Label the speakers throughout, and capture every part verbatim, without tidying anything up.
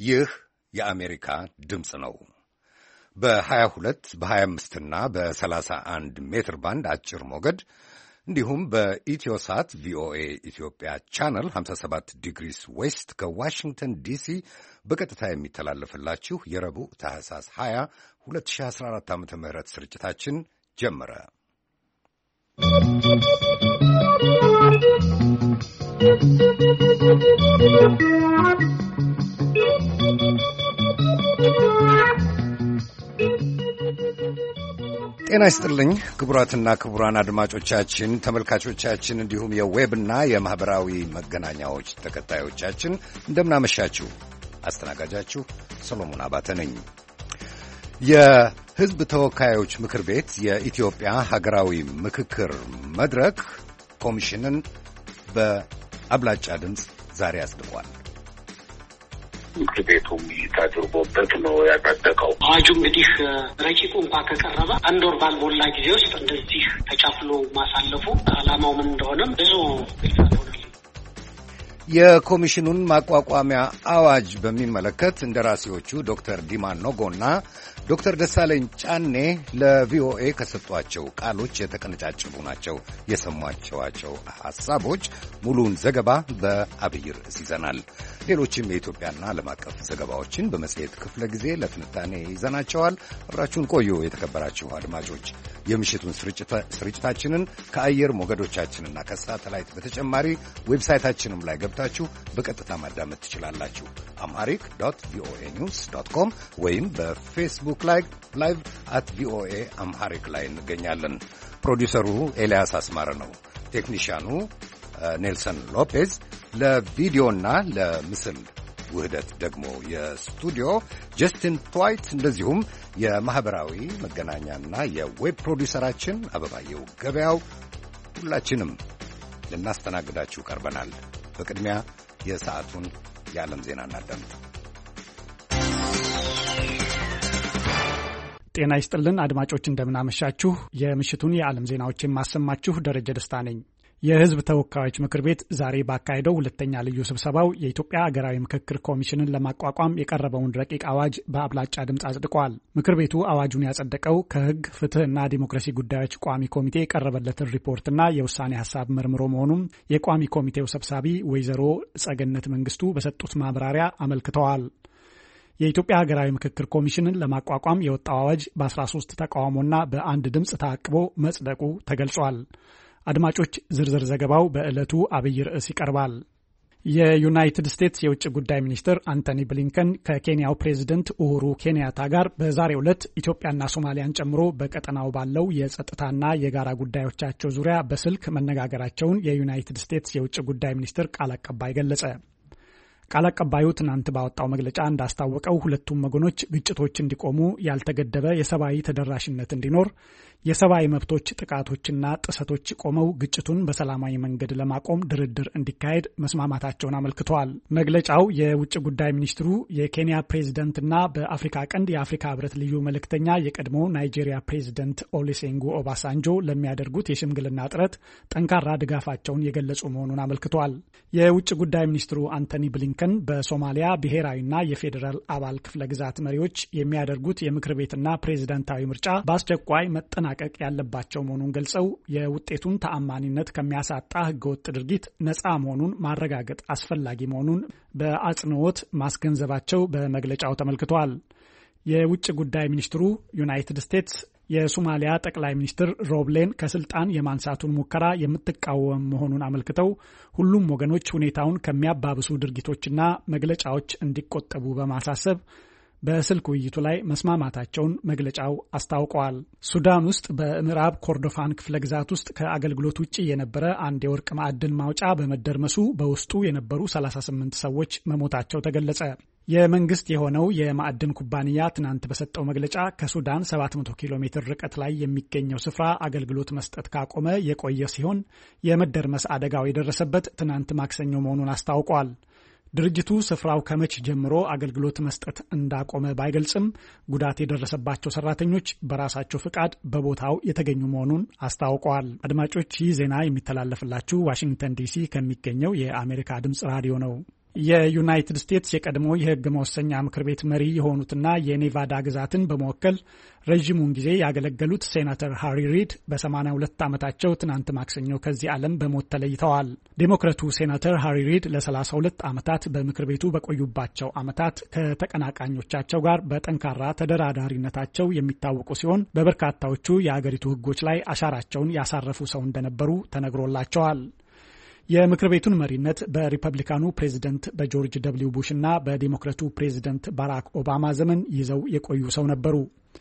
Speaker 1: ይህ የአሜሪካ ድምፅ ነው። በ22 በ25 እና በ31 ሜትር ባንድ አጭር ሞገድ እንዲሁም በኢትዮሳት ቪኦኤ ኢትዮጵያ ቻነል ሃምሳ ሰባት ዲግሪስ ዌስት ከዋሽንግተን ዲሲ በቀጥታ የሚተላለፍላችሁ የረቡዕ ታህሳስ ሃያ ሁለት ሺህ አስራ አራት ዓመተ ምህረት ስርጭታችን ጀመረ። ጤና ይስጥልኝ ክቡራትና ክቡራን አድማጮቻችን፣ ተመልካቾቻችን እንዲሁም የዌብና የማህበራዊ መገናኛዎች ተከታዮቻችን እንደምናመሻችሁ። አስተናጋጃችሁ ሰሎሞን አባተ ነኝ። የሕዝብ ተወካዮች ምክር ቤት የኢትዮጵያ ሀገራዊ ምክክር መድረክ ኮሚሽንን በአብላጫ ድምፅ ዛሬ አጽድቋል።
Speaker 2: ምክር ቤቱም ታድርጎበት ነው ያጸደቀው።
Speaker 3: አዋጁ እንግዲህ ረቂቁ እንኳን ከቀረበ አንድ ወር ባልሞላ ጊዜ ውስጥ እንደዚህ ተቻፍሎ ማሳለፉ ዓላማው ምን እንደሆነም ብዙ ግልጽ አልሆነልኝም።
Speaker 1: የኮሚሽኑን ማቋቋሚያ አዋጅ በሚመለከት እንደራሴዎቹ ዶክተር ዲማ ኖጎና ዶክተር ደሳለኝ ጫኔ ለቪኦኤ ከሰጧቸው ቃሎች የተቀነጫጭቡ ናቸው የሰሟቸዋቸው ሐሳቦች። ሙሉውን ዘገባ በአብይ ርዕስ ይዘናል። ሌሎችም የኢትዮጵያና ዓለም አቀፍ ዘገባዎችን በመጽሔት ክፍለ ጊዜ ለትንታኔ ይዘናቸዋል። አብራችሁን ቆዩ። የተከበራችሁ አድማጮች፣ የምሽቱን ስርጭታችንን ከአየር ሞገዶቻችንና ከሳተላይት በተጨማሪ ዌብሳይታችንም ላይ ገብታችሁ በቀጥታ ማዳመጥ ትችላላችሁ። አምሃሪክ ዶት ቪኦኤ ኒውስ ዶት ኮም ወይም በፌስቡክ ላይ ላይቭ አት ቪኦኤ አምሃሪክ ላይ እንገኛለን። ፕሮዲውሰሩ ኤልያስ አስማረ ነው። ቴክኒሽያኑ ኔልሰን ሎፔዝ፣ ለቪዲዮና ለምስል ውህደት ደግሞ የስቱዲዮ ጀስቲን ትዋይት፣ እንደዚሁም የማኅበራዊ መገናኛና የዌብ ፕሮዲውሰራችን አበባየው ገበያው፣ ሁላችንም ልናስተናግዳችሁ ቀርበናል። በቅድሚያ የሰዓቱን የዓለም ዜና እናዳምጥ።
Speaker 4: ጤና ይስጥልን አድማጮች፣ እንደምናመሻችሁ። የምሽቱን የዓለም ዜናዎች የማሰማችሁ ደረጀ ደስታ ነኝ። የሕዝብ ተወካዮች ምክር ቤት ዛሬ ባካሄደው ሁለተኛ ልዩ ስብሰባው የኢትዮጵያ ሀገራዊ ምክክር ኮሚሽንን ለማቋቋም የቀረበውን ረቂቅ አዋጅ በአብላጫ ድምፅ አጽድቋል። ምክር ቤቱ አዋጁን ያጸደቀው ከሕግ ፍትሕና ዲሞክራሲ ጉዳዮች ቋሚ ኮሚቴ የቀረበለትን ሪፖርትና የውሳኔ ሀሳብ መርምሮ መሆኑም የቋሚ ኮሚቴው ሰብሳቢ ወይዘሮ ጸገነት መንግስቱ በሰጡት ማብራሪያ አመልክተዋል። የኢትዮጵያ ሀገራዊ ምክክር ኮሚሽንን ለማቋቋም የወጣው አዋጅ በአስራ ሶስት ተቃውሞና በአንድ ድምፅ ተአቅቦ መጽደቁ ተገልጿል። አድማጮች፣ ዝርዝር ዘገባው በዕለቱ አብይ ርዕስ ይቀርባል። የዩናይትድ ስቴትስ የውጭ ጉዳይ ሚኒስትር አንቶኒ ብሊንከን ከኬንያው ፕሬዝደንት ኡሁሩ ኬንያታ ጋር በዛሬው ዕለት ኢትዮጵያና ሶማሊያን ጨምሮ በቀጠናው ባለው የጸጥታና የጋራ ጉዳዮቻቸው ዙሪያ በስልክ መነጋገራቸውን የዩናይትድ ስቴትስ የውጭ ጉዳይ ሚኒስትር ቃል አቀባይ ገለጸ። ቃል አቀባዩ ትናንት ባወጣው መግለጫ እንዳስታወቀው ሁለቱም ወገኖች ግጭቶች እንዲቆሙ፣ ያልተገደበ የሰብአዊ ተደራሽነት እንዲኖር፣ የሰብአዊ መብቶች ጥቃቶችና ጥሰቶች ቆመው ግጭቱን በሰላማዊ መንገድ ለማቆም ድርድር እንዲካሄድ መስማማታቸውን አመልክተዋል። መግለጫው የውጭ ጉዳይ ሚኒስትሩ የኬንያ ፕሬዝደንትና በአፍሪካ ቀንድ የአፍሪካ ሕብረት ልዩ መልእክተኛ የቀድሞ ናይጄሪያ ፕሬዝደንት ኦሉሴጉን ኦባሳንጆ ለሚያደርጉት የሽምግልና ጥረት ጠንካራ ድጋፋቸውን የገለጹ መሆኑን አመልክተዋል። የውጭ ጉዳይ ሚኒስትሩ አንቶኒ ብሊንከን በሶማሊያ ብሔራዊና የፌዴራል አባል ክፍለ ግዛት መሪዎች የሚያደርጉት የምክር ቤትና ፕሬዝዳንታዊ ምርጫ በአስቸኳይ መጠናቀቅ ያለባቸው መሆኑን ገልጸው የውጤቱን ተአማኒነት ከሚያሳጣ ህገወጥ ድርጊት ነፃ መሆኑን ማረጋገጥ አስፈላጊ መሆኑን በአጽንኦት ማስገንዘባቸው በመግለጫው ተመልክቷል። የውጭ ጉዳይ ሚኒስትሩ ዩናይትድ ስቴትስ የሶማሊያ ጠቅላይ ሚኒስትር ሮብሌን ከስልጣን የማንሳቱን ሙከራ የምትቃወም መሆኑን አመልክተው ሁሉም ወገኖች ሁኔታውን ከሚያባብሱ ድርጊቶችና መግለጫዎች እንዲቆጠቡ በማሳሰብ በስልክ ውይይቱ ላይ መስማማታቸውን መግለጫው አስታውቀዋል። ሱዳን ውስጥ በምዕራብ ኮርዶፋን ክፍለ ግዛት ውስጥ ከአገልግሎት ውጪ የነበረ አንድ የወርቅ ማዕድን ማውጫ በመደርመሱ በውስጡ የነበሩ ሰላሳ ስምንት ሰዎች መሞታቸው ተገለጸ። የመንግስት የሆነው የማዕድን ኩባንያ ትናንት በሰጠው መግለጫ ከሱዳን ሰባት መቶ ኪሎ ሜትር ርቀት ላይ የሚገኘው ስፍራ አገልግሎት መስጠት ካቆመ የቆየ ሲሆን የመደርመስ አደጋው የደረሰበት ትናንት ማክሰኞ መሆኑን አስታውቋል። ድርጅቱ ስፍራው ከመቼ ጀምሮ አገልግሎት መስጠት እንዳቆመ ባይገልጽም ጉዳት የደረሰባቸው ሰራተኞች በራሳቸው ፍቃድ በቦታው የተገኙ መሆኑን አስታውቀዋል። አድማጮች፣ ይህ ዜና የሚተላለፍላችሁ ዋሽንግተን ዲሲ ከሚገኘው የአሜሪካ ድምጽ ራዲዮ ነው። የዩናይትድ ስቴትስ የቀድሞ የሕግ መወሰኛ ምክር ቤት መሪ የሆኑትና የኔቫዳ ግዛትን በመወከል ረጅሙን ጊዜ ያገለገሉት ሴናተር ሃሪ ሪድ በሰማንያ ሁለት ዓመታቸው ትናንት ማክሰኞ ከዚህ ዓለም በሞት ተለይተዋል። ዴሞክራቱ ሴናተር ሃሪ ሪድ ለሰላሳ ሁለት ዓመታት በምክር ቤቱ በቆዩባቸው ዓመታት ከተቀናቃኞቻቸው ጋር በጠንካራ ተደራዳሪነታቸው የሚታወቁ ሲሆን በበርካታዎቹ የአገሪቱ ሕጎች ላይ አሻራቸውን ያሳረፉ ሰው እንደነበሩ ተነግሮላቸዋል። የምክር ቤቱን መሪነት በሪፐብሊካኑ ፕሬዝደንት በጆርጅ ደብሊው ቡሽ እና በዲሞክራቱ ፕሬዝደንት ባራክ ኦባማ ዘመን ይዘው የቆዩ ሰው ነበሩ።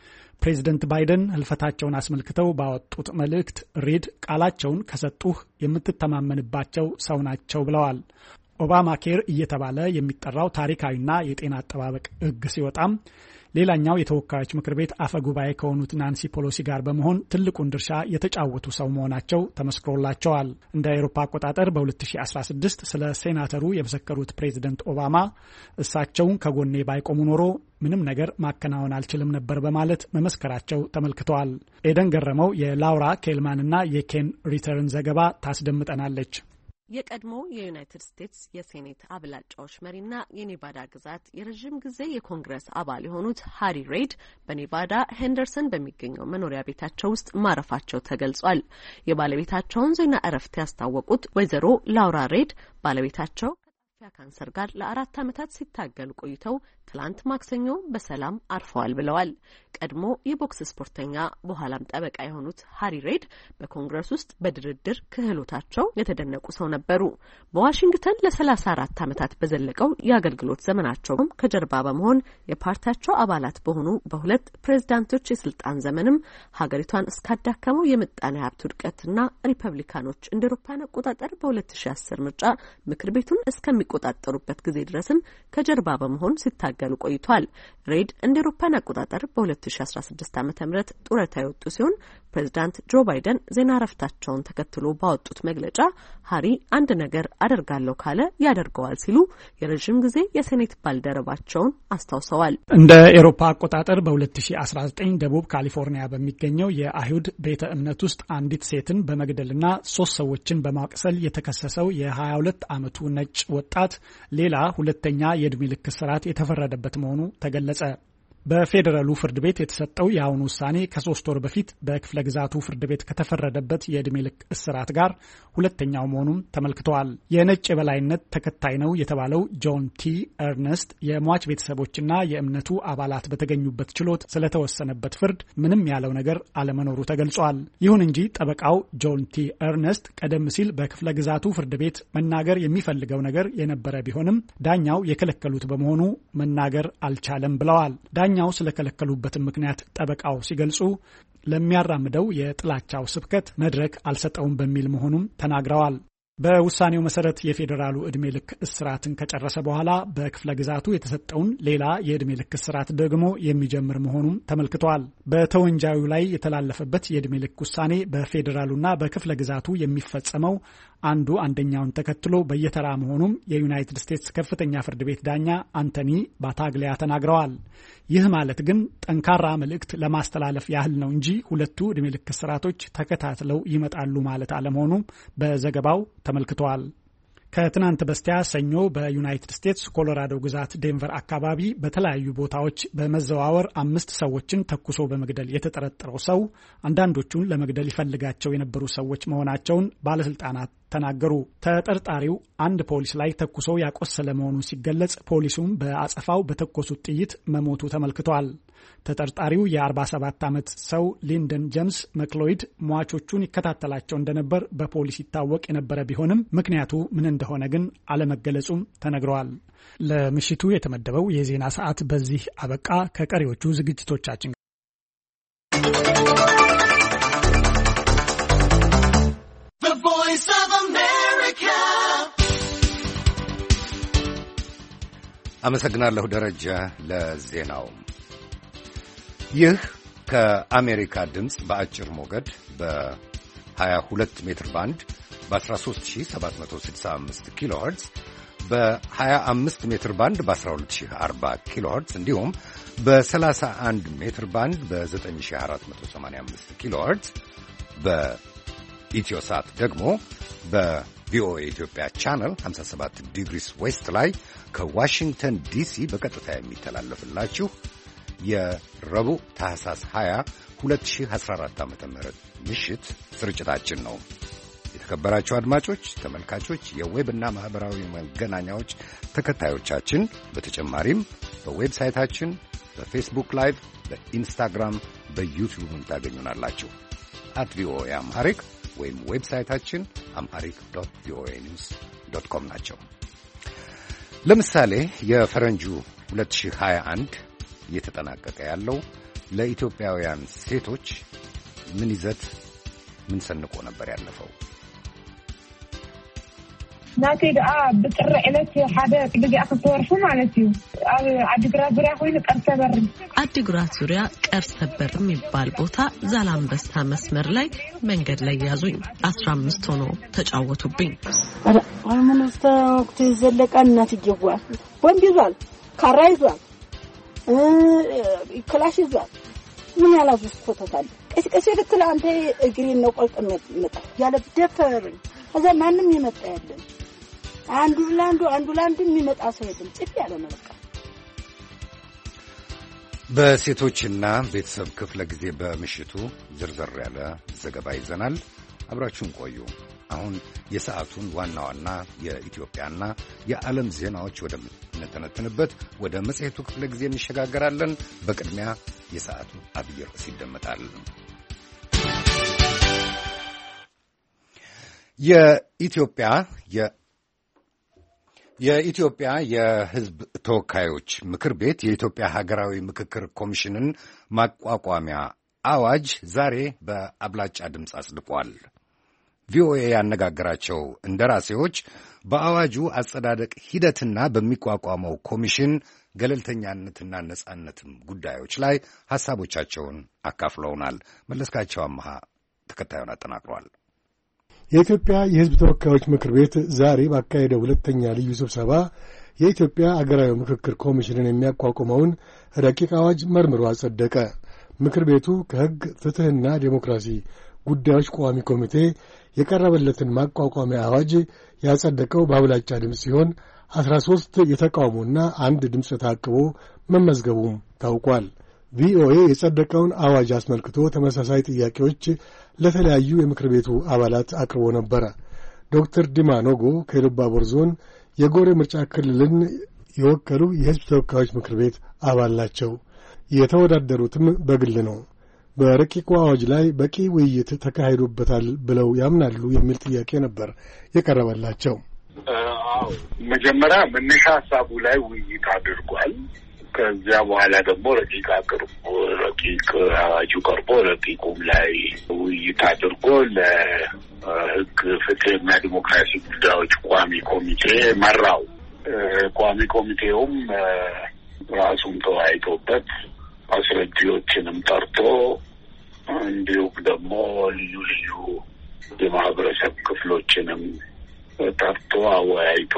Speaker 4: ፕሬዝደንት ባይደን ህልፈታቸውን አስመልክተው ባወጡት መልእክት ሪድ ቃላቸውን ከሰጡህ የምትተማመንባቸው ሰው ናቸው ብለዋል። ኦባማ ኬር እየተባለ የሚጠራው ታሪካዊና የጤና አጠባበቅ ህግ ሲወጣም ሌላኛው የተወካዮች ምክር ቤት አፈ ጉባኤ ከሆኑት ናንሲ ፖሎሲ ጋር በመሆን ትልቁን ድርሻ የተጫወቱ ሰው መሆናቸው ተመስክሮላቸዋል። እንደ አውሮፓ አቆጣጠር በ2016 ስለ ሴናተሩ የመሰከሩት ፕሬዝደንት ኦባማ እሳቸውን ከጎኔ ባይቆሙ ኖሮ ምንም ነገር ማከናወን አልችልም ነበር በማለት መመስከራቸው ተመልክተዋል። ኤደን ገረመው የላውራ ኬልማንና የኬን ሪተርን ዘገባ ታስደምጠናለች።
Speaker 5: የቀድሞ የዩናይትድ ስቴትስ የሴኔት አብላጫዎች መሪና የኔቫዳ ግዛት የረጅም ጊዜ የኮንግረስ አባል የሆኑት ሃሪ ሬድ በኔቫዳ ሄንደርሰን በሚገኘው መኖሪያ ቤታቸው ውስጥ ማረፋቸው ተገልጿል። የባለቤታቸውን ዜና እረፍት ያስታወቁት ወይዘሮ ላውራ ሬድ ባለቤታቸው ካንሰር ጋር ለአራት ዓመታት ሲታገሉ ቆይተው ትላንት ማክሰኞ በሰላም አርፈዋል ብለዋል። ቀድሞ የቦክስ ስፖርተኛ በኋላም ጠበቃ የሆኑት ሃሪ ሬድ በኮንግረስ ውስጥ በድርድር ክህሎታቸው የተደነቁ ሰው ነበሩ። በዋሽንግተን ለሰላሳ አራት ዓመታት በዘለቀው የአገልግሎት ዘመናቸውም ከጀርባ በመሆን የፓርቲያቸው አባላት በሆኑ በሁለት ፕሬዝዳንቶች የስልጣን ዘመንም ሀገሪቷን እስካዳከመው የምጣኔ ሀብት ውድቀትና ሪፐብሊካኖች እንደ አውሮፓውያን አቆጣጠር በሁለት ሺህ አስር ምርጫ ምክር ቤቱን እስከሚቆጣጠሩበት ጊዜ ድረስም ከጀርባ በመሆን ሲታገሉ ቆይቷል። ሬድ እንደ አውሮፓውያን አቆጣጠር በሁለት ሺህ አስራ ስድስት ዓመተ ምህረት ጡረታ የወጡ ሲሆን ፕሬዝዳንት ጆ ባይደን ዜና እረፍታቸውን ተከትሎ ባወጡት መግለጫ ሃሪ አንድ ነገር አደርጋለሁ ካለ ያደርገዋል ሲሉ የረጅም ጊዜ የሴኔት ባልደረባቸውን አስታውሰዋል።
Speaker 4: እንደ አውሮፓ አቆጣጠር በ2019 ደቡብ ካሊፎርኒያ በሚገኘው የአይሁድ ቤተ እምነት ውስጥ አንዲት ሴትን በመግደልና ሶስት ሰዎችን በማቁሰል የተከሰሰው የ22 ዓመቱ ነጭ ወጣት ሌላ ሁለተኛ የዕድሜ ልክ እስራት የተፈረደበት መሆኑ ተገለጸ። በፌዴራሉ ፍርድ ቤት የተሰጠው የአሁኑ ውሳኔ ከሶስት ወር በፊት በክፍለ ግዛቱ ፍርድ ቤት ከተፈረደበት የዕድሜ ልክ እስራት ጋር ሁለተኛው መሆኑም ተመልክተዋል። የነጭ የበላይነት ተከታይ ነው የተባለው ጆን ቲ ኤርነስት የሟች ቤተሰቦችና የእምነቱ አባላት በተገኙበት ችሎት ስለተወሰነበት ፍርድ ምንም ያለው ነገር አለመኖሩ ተገልጿል። ይሁን እንጂ ጠበቃው ጆን ቲ ኤርነስት ቀደም ሲል በክፍለ ግዛቱ ፍርድ ቤት መናገር የሚፈልገው ነገር የነበረ ቢሆንም ዳኛው የከለከሉት በመሆኑ መናገር አልቻለም ብለዋል። ዳኛው ስለከለከሉበትም ምክንያት ጠበቃው ሲገልጹ ለሚያራምደው የጥላቻው ስብከት መድረክ አልሰጠውም በሚል መሆኑም ተናግረዋል። በውሳኔው መሰረት የፌዴራሉ ዕድሜ ልክ እስራትን ከጨረሰ በኋላ በክፍለ ግዛቱ የተሰጠውን ሌላ የዕድሜ ልክ እስራት ደግሞ የሚጀምር መሆኑም ተመልክቷል። በተወንጃዩ ላይ የተላለፈበት የዕድሜ ልክ ውሳኔ በፌዴራሉና በክፍለ ግዛቱ የሚፈጸመው አንዱ አንደኛውን ተከትሎ በየተራ መሆኑም የዩናይትድ ስቴትስ ከፍተኛ ፍርድ ቤት ዳኛ አንቶኒ ባታግሊያ ተናግረዋል። ይህ ማለት ግን ጠንካራ መልእክት ለማስተላለፍ ያህል ነው እንጂ ሁለቱ ዕድሜ ልክ እስራቶች ተከታትለው ይመጣሉ ማለት አለመሆኑም በዘገባው ተመልክቷል። ከትናንት በስቲያ ሰኞ በዩናይትድ ስቴትስ ኮሎራዶ ግዛት ዴንቨር አካባቢ በተለያዩ ቦታዎች በመዘዋወር አምስት ሰዎችን ተኩሶ በመግደል የተጠረጠረው ሰው አንዳንዶቹን ለመግደል ይፈልጋቸው የነበሩ ሰዎች መሆናቸውን ባለስልጣናት ተናገሩ። ተጠርጣሪው አንድ ፖሊስ ላይ ተኩሶ ያቆሰለ መሆኑ ሲገለጽ ፖሊሱም በአጸፋው በተኮሱት ጥይት መሞቱ ተመልክቷል። ተጠርጣሪው የ47 ዓመት ሰው ሊንደን ጄምስ መክሎይድ ሟቾቹን ይከታተላቸው እንደነበር በፖሊስ ይታወቅ የነበረ ቢሆንም ምክንያቱ ምን እንደሆነ ግን አለመገለጹም ተነግሯል። ለምሽቱ የተመደበው የዜና ሰዓት በዚህ አበቃ። ከቀሪዎቹ ዝግጅቶቻችን
Speaker 1: አመሰግናለሁ ደረጃ ለዜናው። ይህ ከአሜሪካ ድምፅ በአጭር ሞገድ በ22 ሜትር ባንድ በ13765 ኪሎ ሄርትዝ በ25 ሜትር ባንድ በ12040 ኪሎ ሄርትዝ እንዲሁም በ31 ሜትር ባንድ በ9485 ኪሎ ሄርትዝ በኢትዮሳት ደግሞ በ ቪኦኤ ኢትዮጵያ ቻናል ሃምሳ ሰባት ዲግሪስ ዌስት ላይ ከዋሽንግተን ዲሲ በቀጥታ የሚተላለፍላችሁ የረቡዕ ታህሳስ ሃያ ሁለት ሺህ አስራ አራት ዓመተ ምህረት ምሽት ስርጭታችን ነው። የተከበራችሁ አድማጮች፣ ተመልካቾች፣ የዌብና ማህበራዊ መገናኛዎች ተከታዮቻችን በተጨማሪም በዌብሳይታችን፣ በፌስቡክ ላይቭ፣ በኢንስታግራም፣ በዩቲዩብም ታገኙናላችሁ። አት ቪኦኤ አምሃሪክ ወይም ዌብሳይታችን አምሃሪክ ዶት ቪኦኤ ኒውስ ዶት ኮም ናቸው። ለምሳሌ የፈረንጁ ሁለት ሺህ ሃያ አንድ እየተጠናቀቀ ያለው ለኢትዮጵያውያን ሴቶች ምን ይዘት ምን ሰንቆ ነበር ያለፈው?
Speaker 6: ናቴ ዳ በጥር ዕለት ሓደ ግዜ አክተወርፉ ማለት እዩ ኣብ አዲግራት ዙሪያ ኮይኑ ቀርሰበር
Speaker 5: አዲግራት ዙሪያ ቀርሰበር የሚባል ቦታ ዛላምበሳ መስመር ላይ መንገድ ላይ ያዙኝ። አስራ አምስት ሆኖ ተጫወቱብኝ።
Speaker 7: አሁን ስታክት ዘለቀና ትጀዋ ወንድ ይዟል፣ ካራ ይዟል፣ ክላሽ ይዟል። ምን ያላዙስ ፎቶታል ቀስቀስ ይልክላ አንተ እግሪን ነው ቆልጠም መጣ ያለ ደፈር እዛ ማንንም ይመጣ ያለን አንዱ ላንዱ አንዱ ላንዱ የሚመጣ ሰው የለም። ጽፍ ያለ ነው በቃ።
Speaker 1: በሴቶችና ቤተሰብ ክፍለ ጊዜ በምሽቱ ዝርዝር ያለ ዘገባ ይዘናል። አብራችሁን ቆዩ። አሁን የሰዓቱን ዋና ዋና የኢትዮጵያና የዓለም ዜናዎች ወደምንተነትንበት ወደ መጽሔቱ ክፍለ ጊዜ እንሸጋገራለን። በቅድሚያ የሰዓቱ አብይ ርዕስ ይደመጣል። የኢትዮጵያ የኢትዮጵያ የሕዝብ ተወካዮች ምክር ቤት የኢትዮጵያ ሀገራዊ ምክክር ኮሚሽንን ማቋቋሚያ አዋጅ ዛሬ በአብላጫ ድምፅ አጽድቋል። ቪኦኤ ያነጋገራቸው እንደራሴዎች በአዋጁ አጸዳደቅ ሂደትና በሚቋቋመው ኮሚሽን ገለልተኛነትና ነጻነትም ጉዳዮች ላይ ሐሳቦቻቸውን አካፍለውናል። መለስካቸው አመሃ ተከታዩን አጠናቅሯል።
Speaker 8: የኢትዮጵያ የሕዝብ ተወካዮች ምክር ቤት ዛሬ ባካሄደው ሁለተኛ ልዩ ስብሰባ የኢትዮጵያ አገራዊ ምክክር ኮሚሽንን የሚያቋቁመውን ረቂቅ አዋጅ መርምሮ አጸደቀ። ምክር ቤቱ ከሕግ ፍትሕና ዴሞክራሲ ጉዳዮች ቋሚ ኮሚቴ የቀረበለትን ማቋቋሚያ አዋጅ ያጸደቀው በአብላጫ ድምፅ ሲሆን አስራ ሦስት የተቃውሞና አንድ ድምፅ ታቅቦ መመዝገቡም ታውቋል። ቪኦኤ የጸደቀውን አዋጅ አስመልክቶ ተመሳሳይ ጥያቄዎች ለተለያዩ የምክር ቤቱ አባላት አቅርቦ ነበረ። ዶክተር ዲማ ኖጎ ከኢሉባቦር ዞን የጎሬ ምርጫ ክልልን የወከሉ የሕዝብ ተወካዮች ምክር ቤት አባል ናቸው። የተወዳደሩትም በግል ነው። በረቂቁ አዋጅ ላይ በቂ ውይይት ተካሂዶበታል ብለው ያምናሉ የሚል ጥያቄ ነበር የቀረበላቸው።
Speaker 2: አዎ፣ መጀመሪያ መነሻ ሀሳቡ ላይ ውይይት አድርጓል። ከዚያ በኋላ ደግሞ ረቂቅ አቅርቦ ረቂቅ አዋጁ ቀርቦ ረቂቁም ላይ ውይይት አድርጎ ለሕግ ፍትሕና ዲሞክራሲ ጉዳዮች ቋሚ ኮሚቴ መራው። ቋሚ ኮሚቴውም ራሱን ተወያይቶበት አስረጂዎችንም ጠርቶ እንዲሁም ደግሞ ልዩ ልዩ የማህበረሰብ ክፍሎችንም ጠርቶ አወያይቶ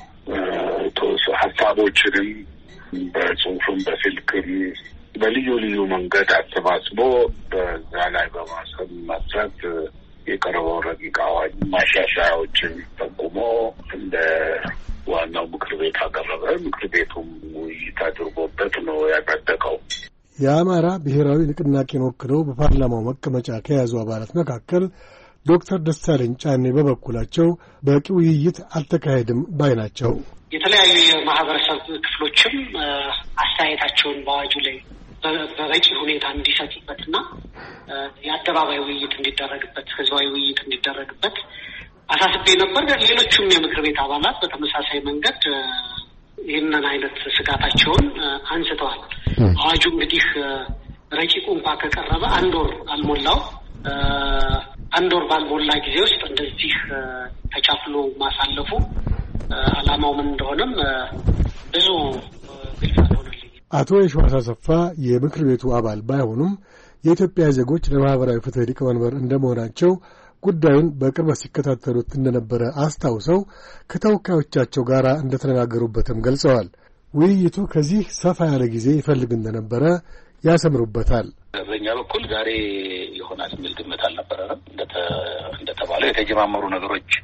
Speaker 2: ሀሳቦችንም በጽሁፍም በስልክም በልዩ ልዩ መንገድ አሰባስቦ በዛ ላይ በማሰብ መስረት የቀረበው ረቂቅ አዋጅ ማሻሻያዎችን ጠቁሞ እንደ ዋናው ምክር ቤት አቀረበ። ምክር ቤቱም ውይይት አድርጎበት ነው ያጸደቀው።
Speaker 8: የአማራ ብሔራዊ ንቅናቄን ወክለው በፓርላማው መቀመጫ ከያዙ አባላት መካከል ዶክተር ደሳለኝ ጫኔ በበኩላቸው በቂ ውይይት አልተካሄድም ባይ ናቸው።
Speaker 3: የተለያዩ የማህበረሰብ ክፍሎችም አስተያየታቸውን በአዋጁ ላይ በበቂ ሁኔታ እንዲሰጡበትና የአደባባይ ውይይት እንዲደረግበት፣ ህዝባዊ ውይይት እንዲደረግበት አሳስቤ ነበር። ሌሎቹም የምክር ቤት አባላት በተመሳሳይ መንገድ ይህንን አይነት ስጋታቸውን አንስተዋል። አዋጁ እንግዲህ ረቂቁ እንኳ ከቀረበ አንድ ወር አልሞላው። አንድ ወር ባልሞላ ጊዜ ውስጥ እንደዚህ ተቻፍሎ ማሳለፉ ዓላማው ምን እንደሆነም ብዙ ግልጽ አልሆነልኝም።
Speaker 8: አቶ የሺዋስ አሰፋ የምክር ቤቱ አባል ባይሆኑም የኢትዮጵያ ዜጎች ለማህበራዊ ፍትህ ሊቀመንበር እንደመሆናቸው ጉዳዩን በቅርበት ሲከታተሉት እንደነበረ አስታውሰው ከተወካዮቻቸው ጋር እንደተነጋገሩበትም ገልጸዋል። ውይይቱ ከዚህ ሰፋ ያለ ጊዜ ይፈልግ እንደነበረ ያሰምሩበታል።
Speaker 9: በእኛ በኩል ዛሬ ይሆናል የሚል ግምት አልነበረንም። እንደተባለው የተጀማመሩ ነገሮች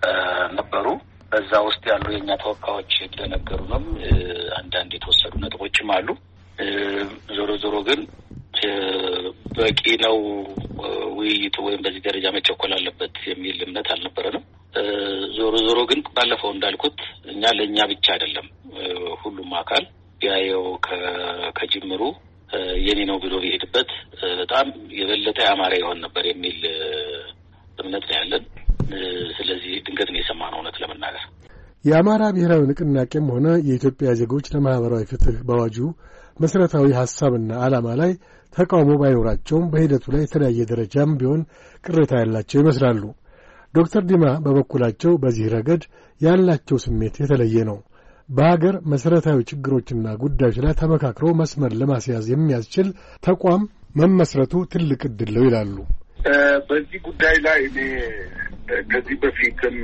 Speaker 9: ነበሩ። በዛ ውስጥ ያሉ የኛ ተወካዮች እንደነገሩንም አንዳንድ የተወሰዱ ነጥቦችም አሉ። ዞሮ ዞሮ ግን በቂ ነው ውይይቱ ወይም በዚህ ደረጃ መጨቆል አለበት የሚል እምነት አልነበረንም። ዞሮ ዞሮ ግን ባለፈው እንዳልኩት እኛ ለእኛ ብቻ አይደለም ሁሉም አካል ያየው ከጅምሩ የኔ ነው ብሎ ቢሄድበት በጣም የበለጠ ያማረ ይሆን ነበር የሚል እምነት ነው ያለን። ስለዚህ ድንገት ነው የሰማነው እውነት ለመናገር።
Speaker 8: የአማራ ብሔራዊ ንቅናቄም ሆነ የኢትዮጵያ ዜጎች ለማህበራዊ ፍትህ በአዋጁ መሰረታዊ ሐሳብና ዓላማ ላይ ተቃውሞ ባይኖራቸውም በሂደቱ ላይ የተለያየ ደረጃም ቢሆን ቅሬታ ያላቸው ይመስላሉ። ዶክተር ዲማ በበኩላቸው በዚህ ረገድ ያላቸው ስሜት የተለየ ነው። በሀገር መሰረታዊ ችግሮችና ጉዳዮች ላይ ተመካክሮ መስመር ለማስያዝ የሚያስችል ተቋም መመስረቱ ትልቅ ዕድል ነው ይላሉ።
Speaker 2: በዚህ ጉዳይ ላይ እኔ ከዚህ በፊትም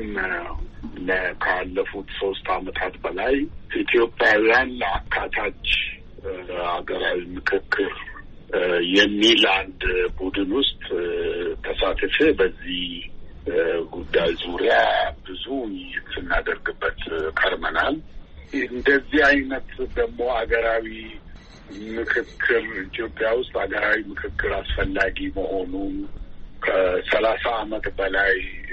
Speaker 2: ካለፉት ሶስት ዓመታት በላይ ኢትዮጵያውያን ለአካታች ሀገራዊ ምክክር የሚል አንድ ቡድን ውስጥ ተሳትፌ በዚህ ጉዳይ ዙሪያ ብዙ ስናደርግበት ከርመናል። እንደዚህ አይነት ደግሞ ሀገራዊ ምክክር ኢትዮጵያ ውስጥ ሀገራዊ ምክክር አስፈላጊ መሆኑን ከሰላሳ ዓመት በላይ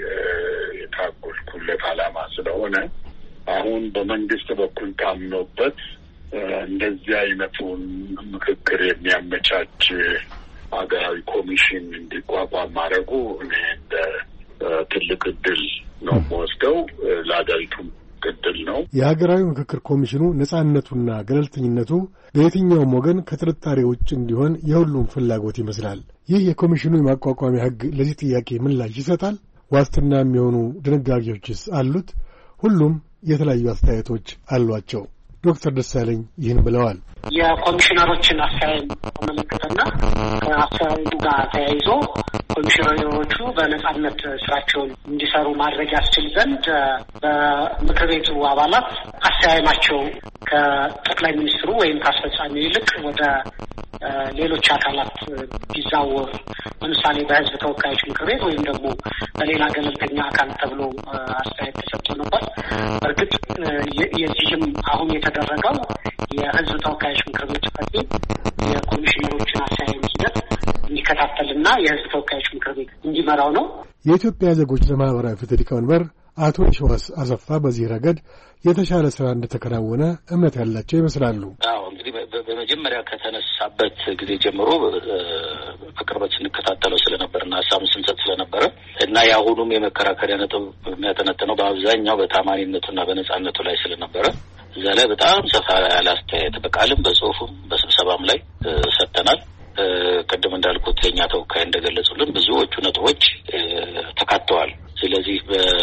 Speaker 2: የታገልኩለት ዓላማ ስለሆነ አሁን በመንግስት በኩል ታምኖበት እንደዚህ አይነቱን ምክክር የሚያመቻች ሀገራዊ ኮሚሽን እንዲቋቋም ማድረጉ እኔ እንደ ትልቅ ዕድል ነው የምወስደው። ለሀገሪቱም ዕድል ነው።
Speaker 8: የሀገራዊ ምክክር ኮሚሽኑ ነጻነቱና ገለልተኝነቱ በየትኛውም ወገን ከጥርጣሬ ውጭ እንዲሆን የሁሉም ፍላጎት ይመስላል። ይህ የኮሚሽኑ የማቋቋሚያ ሕግ ለዚህ ጥያቄ ምላሽ ይሰጣል? ዋስትና የሚሆኑ ድንጋጌዎችስ አሉት? ሁሉም የተለያዩ አስተያየቶች አሏቸው። ዶክተር ደሳለኝ ይህን ብለዋል።
Speaker 3: የኮሚሽነሮችን አስተያየት ተመለከተና ከአስተያየቱ ጋር ተያይዞ ኮሚሽነሮቹ በነጻነት ስራቸውን እንዲሰሩ ማድረግ ያስችል ዘንድ በምክር ቤቱ አባላት አስተያየታቸው ከጠቅላይ ሚኒስትሩ ወይም ከአስፈጻሚው ይልቅ ወደ ሌሎች አካላት ቢዛወር፣ ለምሳሌ በህዝብ ተወካዮች ምክር ቤት ወይም ደግሞ በሌላ ገለልተኛ አካል ተብሎ አስተያየት ተሰጥቶ ነበር። እርግጥ የዚህም አሁን የተደረገው የህዝብ ተወካዮች ምክር ቤት ጽሕፈት ቤት የኮሚሽነሮችን አስተያየት ሂደት እንዲከታተልና የህዝብ ተወካዮች ምክር ቤት እንዲመራው ነው።
Speaker 8: የኢትዮጵያ ዜጎች ለማህበራዊ ፍትህ ሊቀመንበር አቶ የሺዋስ አሰፋ በዚህ ረገድ የተሻለ ስራ እንደተከናወነ እምነት ያላቸው ይመስላሉ።
Speaker 9: አዎ እንግዲህ በመጀመሪያ ከተነሳበት ጊዜ ጀምሮ በቅርበት ስንከታተለው ስለነበርና ሀሳቡን ስንሰጥ ስለነበረ እና የአሁኑም የመከራከሪያ ነጥብ የሚያጠነጥነው በአብዛኛው በታማኒነቱና በነጻነቱ ላይ ስለነበረ እዛ ላይ በጣም ሰፋ ያለ አስተያየት በቃልም በጽሁፉም በስብሰባም ላይ ሰጥተናል። ቅድም እንዳልኩት የኛ ተወካይ እንደገለጹልን ብዙዎቹ ነጥቦች ተካተዋል። ስለዚህ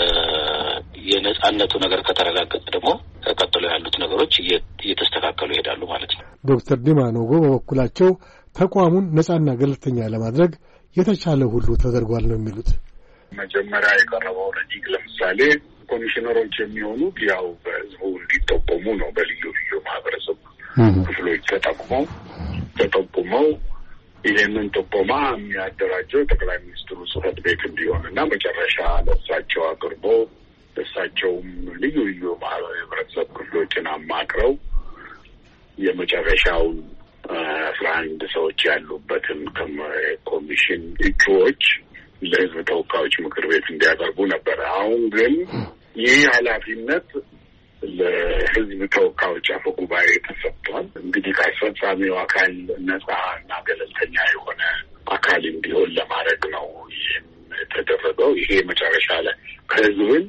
Speaker 9: የነጻነቱ ነገር ከተረጋገጠ ደግሞ ቀጥሎ ያሉት ነገሮች እየተስተካከሉ ይሄዳሉ ማለት ነው።
Speaker 8: ዶክተር ዲማ ኖጎ በበኩላቸው ተቋሙን ነጻና ገለልተኛ ለማድረግ የተቻለ ሁሉ ተደርጓል ነው የሚሉት።
Speaker 2: መጀመሪያ የቀረበው ረቂቅ ለምሳሌ ኮሚሽነሮች የሚሆኑት ያው በህዝቡ እንዲጠቆሙ ነው። በልዩ ልዩ ማህበረሰብ ክፍሎች ተጠቁመው ተጠቁመው ይህንን ጥቆማ የሚያደራጀው ጠቅላይ ሚኒስትሩ ጽሕፈት ቤት እንዲሆን እና መጨረሻ ለእሳቸው አቅርቦ እሳቸውም ልዩ ልዩ ማህበረሰብ ክፍሎችን አማክረው የመጨረሻውን አስራ አንድ ሰዎች ያሉበትን ኮሚሽን እጩዎች ለህዝብ ተወካዮች ምክር ቤት እንዲያቀርቡ ነበር። አሁን ግን ይህ ኃላፊነት ለህዝብ ተወካዮች አፈ ጉባኤ ተሰጥቷል። እንግዲህ ከአስፈጻሚው አካል ነጻ እና ገለልተኛ የሆነ አካል እንዲሆን ለማድረግ ነው ይህም የተደረገው። ይሄ መጨረሻ ላይ ከህዝብን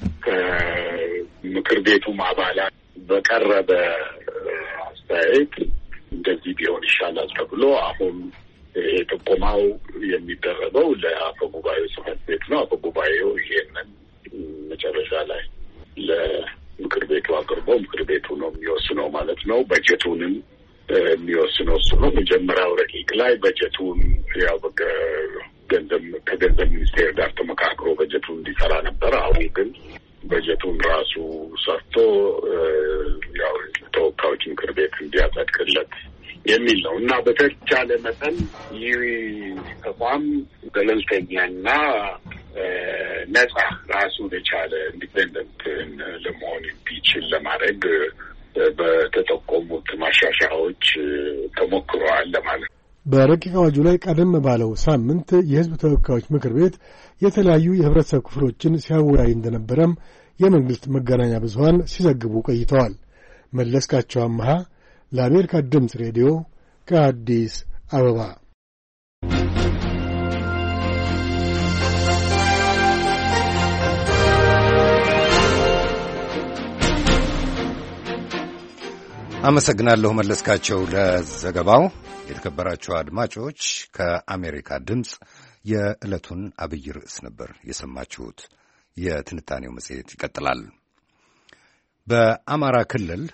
Speaker 2: ከምክር ቤቱም አባላት በቀረበ አስተያየት እንደዚህ ቢሆን ይሻላል ተብሎ አሁን ይሄ ጥቆማው የሚደረገው ለአፈ ጉባኤው ጽሕፈት ቤት ነው። አፈ ጉባኤው ይሄንን መጨረሻ ላይ ለምክር ቤቱ አቅርቦ ምክር ቤቱ ነው የሚወስነው ማለት ነው። በጀቱንም የሚወስነው እሱ ነው። መጀመሪያው ረቂቅ ላይ በጀቱን ያው ገንዘብ ከገንዘብ ሚኒስቴር ጋር ተመካክሮ በጀቱን እንዲሰራ ነበር። አሁን ግን በጀቱን ራሱ ሰርቶ ያው ተወካዮች ምክር ቤት እንዲያጸድቅለት የሚል ነው እና በተቻለ መጠን ይህ ተቋም ገለልተኛና ነጻ ራሱን የቻለ ኢንዲፔንደንት ለመሆን ቢችል ለማድረግ በተጠቆሙት ማሻሻያዎች ተሞክረዋል ለማለት ነው።
Speaker 8: በረቂቅ አዋጁ ላይ ቀደም ባለው ሳምንት የሕዝብ ተወካዮች ምክር ቤት የተለያዩ የህብረተሰብ ክፍሎችን ሲያወያይ እንደነበረም የመንግሥት መገናኛ ብዙሃን ሲዘግቡ ቆይተዋል። መለስካቸው አምሃ ለአሜሪካ ድምፅ ሬዲዮ ከአዲስ አበባ።
Speaker 1: አመሰግናለሁ መለስካቸው ለዘገባው። የተከበራችሁ አድማጮች ከአሜሪካ ድምፅ የዕለቱን አብይ ርዕስ ነበር የሰማችሁት። የትንታኔው መጽሔት ይቀጥላል። በአማራ ክልል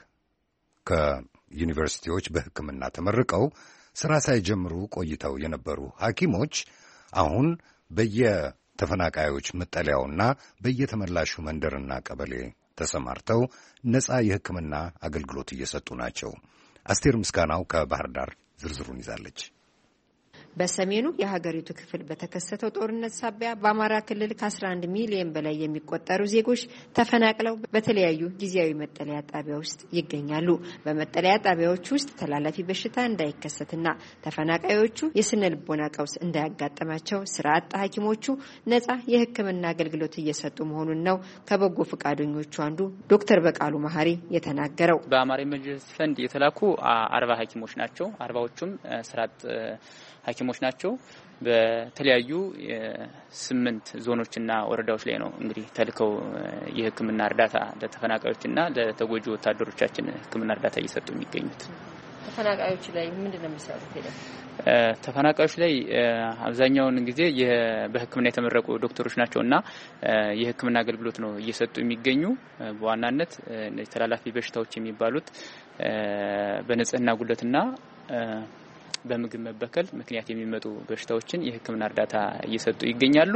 Speaker 1: ከዩኒቨርሲቲዎች በሕክምና ተመርቀው ሥራ ሳይጀምሩ ቆይተው የነበሩ ሐኪሞች አሁን በየተፈናቃዮች መጠለያውና በየተመላሹ መንደርና ቀበሌ ተሰማርተው ነጻ የሕክምና አገልግሎት እየሰጡ ናቸው። አስቴር ምስጋናው ከባህር ዳር ዝርዝሩን ይዛለች።
Speaker 10: በሰሜኑ የሀገሪቱ ክፍል በተከሰተው ጦርነት ሳቢያ በአማራ ክልል ከአስራ አንድ ሚሊዮን በላይ የሚቆጠሩ ዜጎች ተፈናቅለው በተለያዩ ጊዜያዊ መጠለያ ጣቢያ ውስጥ ይገኛሉ። በመጠለያ ጣቢያዎች ውስጥ ተላላፊ በሽታ እንዳይከሰትና ተፈናቃዮቹ የስነ ልቦና ቀውስ እንዳያጋጥማቸው ስራ አጥ ሐኪሞቹ ነጻ የሕክምና አገልግሎት እየሰጡ መሆኑን ነው ከበጎ ፈቃደኞቹ አንዱ ዶክተር በቃሉ መሐሪ የተናገረው።
Speaker 11: በአማራ ኢመርጀንሲ ፈንድ የተላኩ አርባ ሐኪሞች ናቸው። አርባዎቹም ስራ አጥ ሐኪሞች ናቸው። በተለያዩ ስምንት ዞኖችና ወረዳዎች ላይ ነው እንግዲህ ተልከው የሕክምና እርዳታ ለተፈናቃዮችና ለተጎጂ ወታደሮቻችን ሕክምና እርዳታ እየሰጡ የሚገኙት።
Speaker 10: ተፈናቃዮች ላይ ምንድነው የሚሰሩት? ሄደ
Speaker 11: ተፈናቃዮች ላይ አብዛኛውን ጊዜ በሕክምና የተመረቁ ዶክተሮች ናቸውና የሕክምና አገልግሎት ነው እየሰጡ የሚገኙ። በዋናነት ተላላፊ በሽታዎች የሚባሉት በንጽህና ጉድለትና በምግብ መበከል ምክንያት የሚመጡ በሽታዎችን የሕክምና እርዳታ እየሰጡ ይገኛሉ።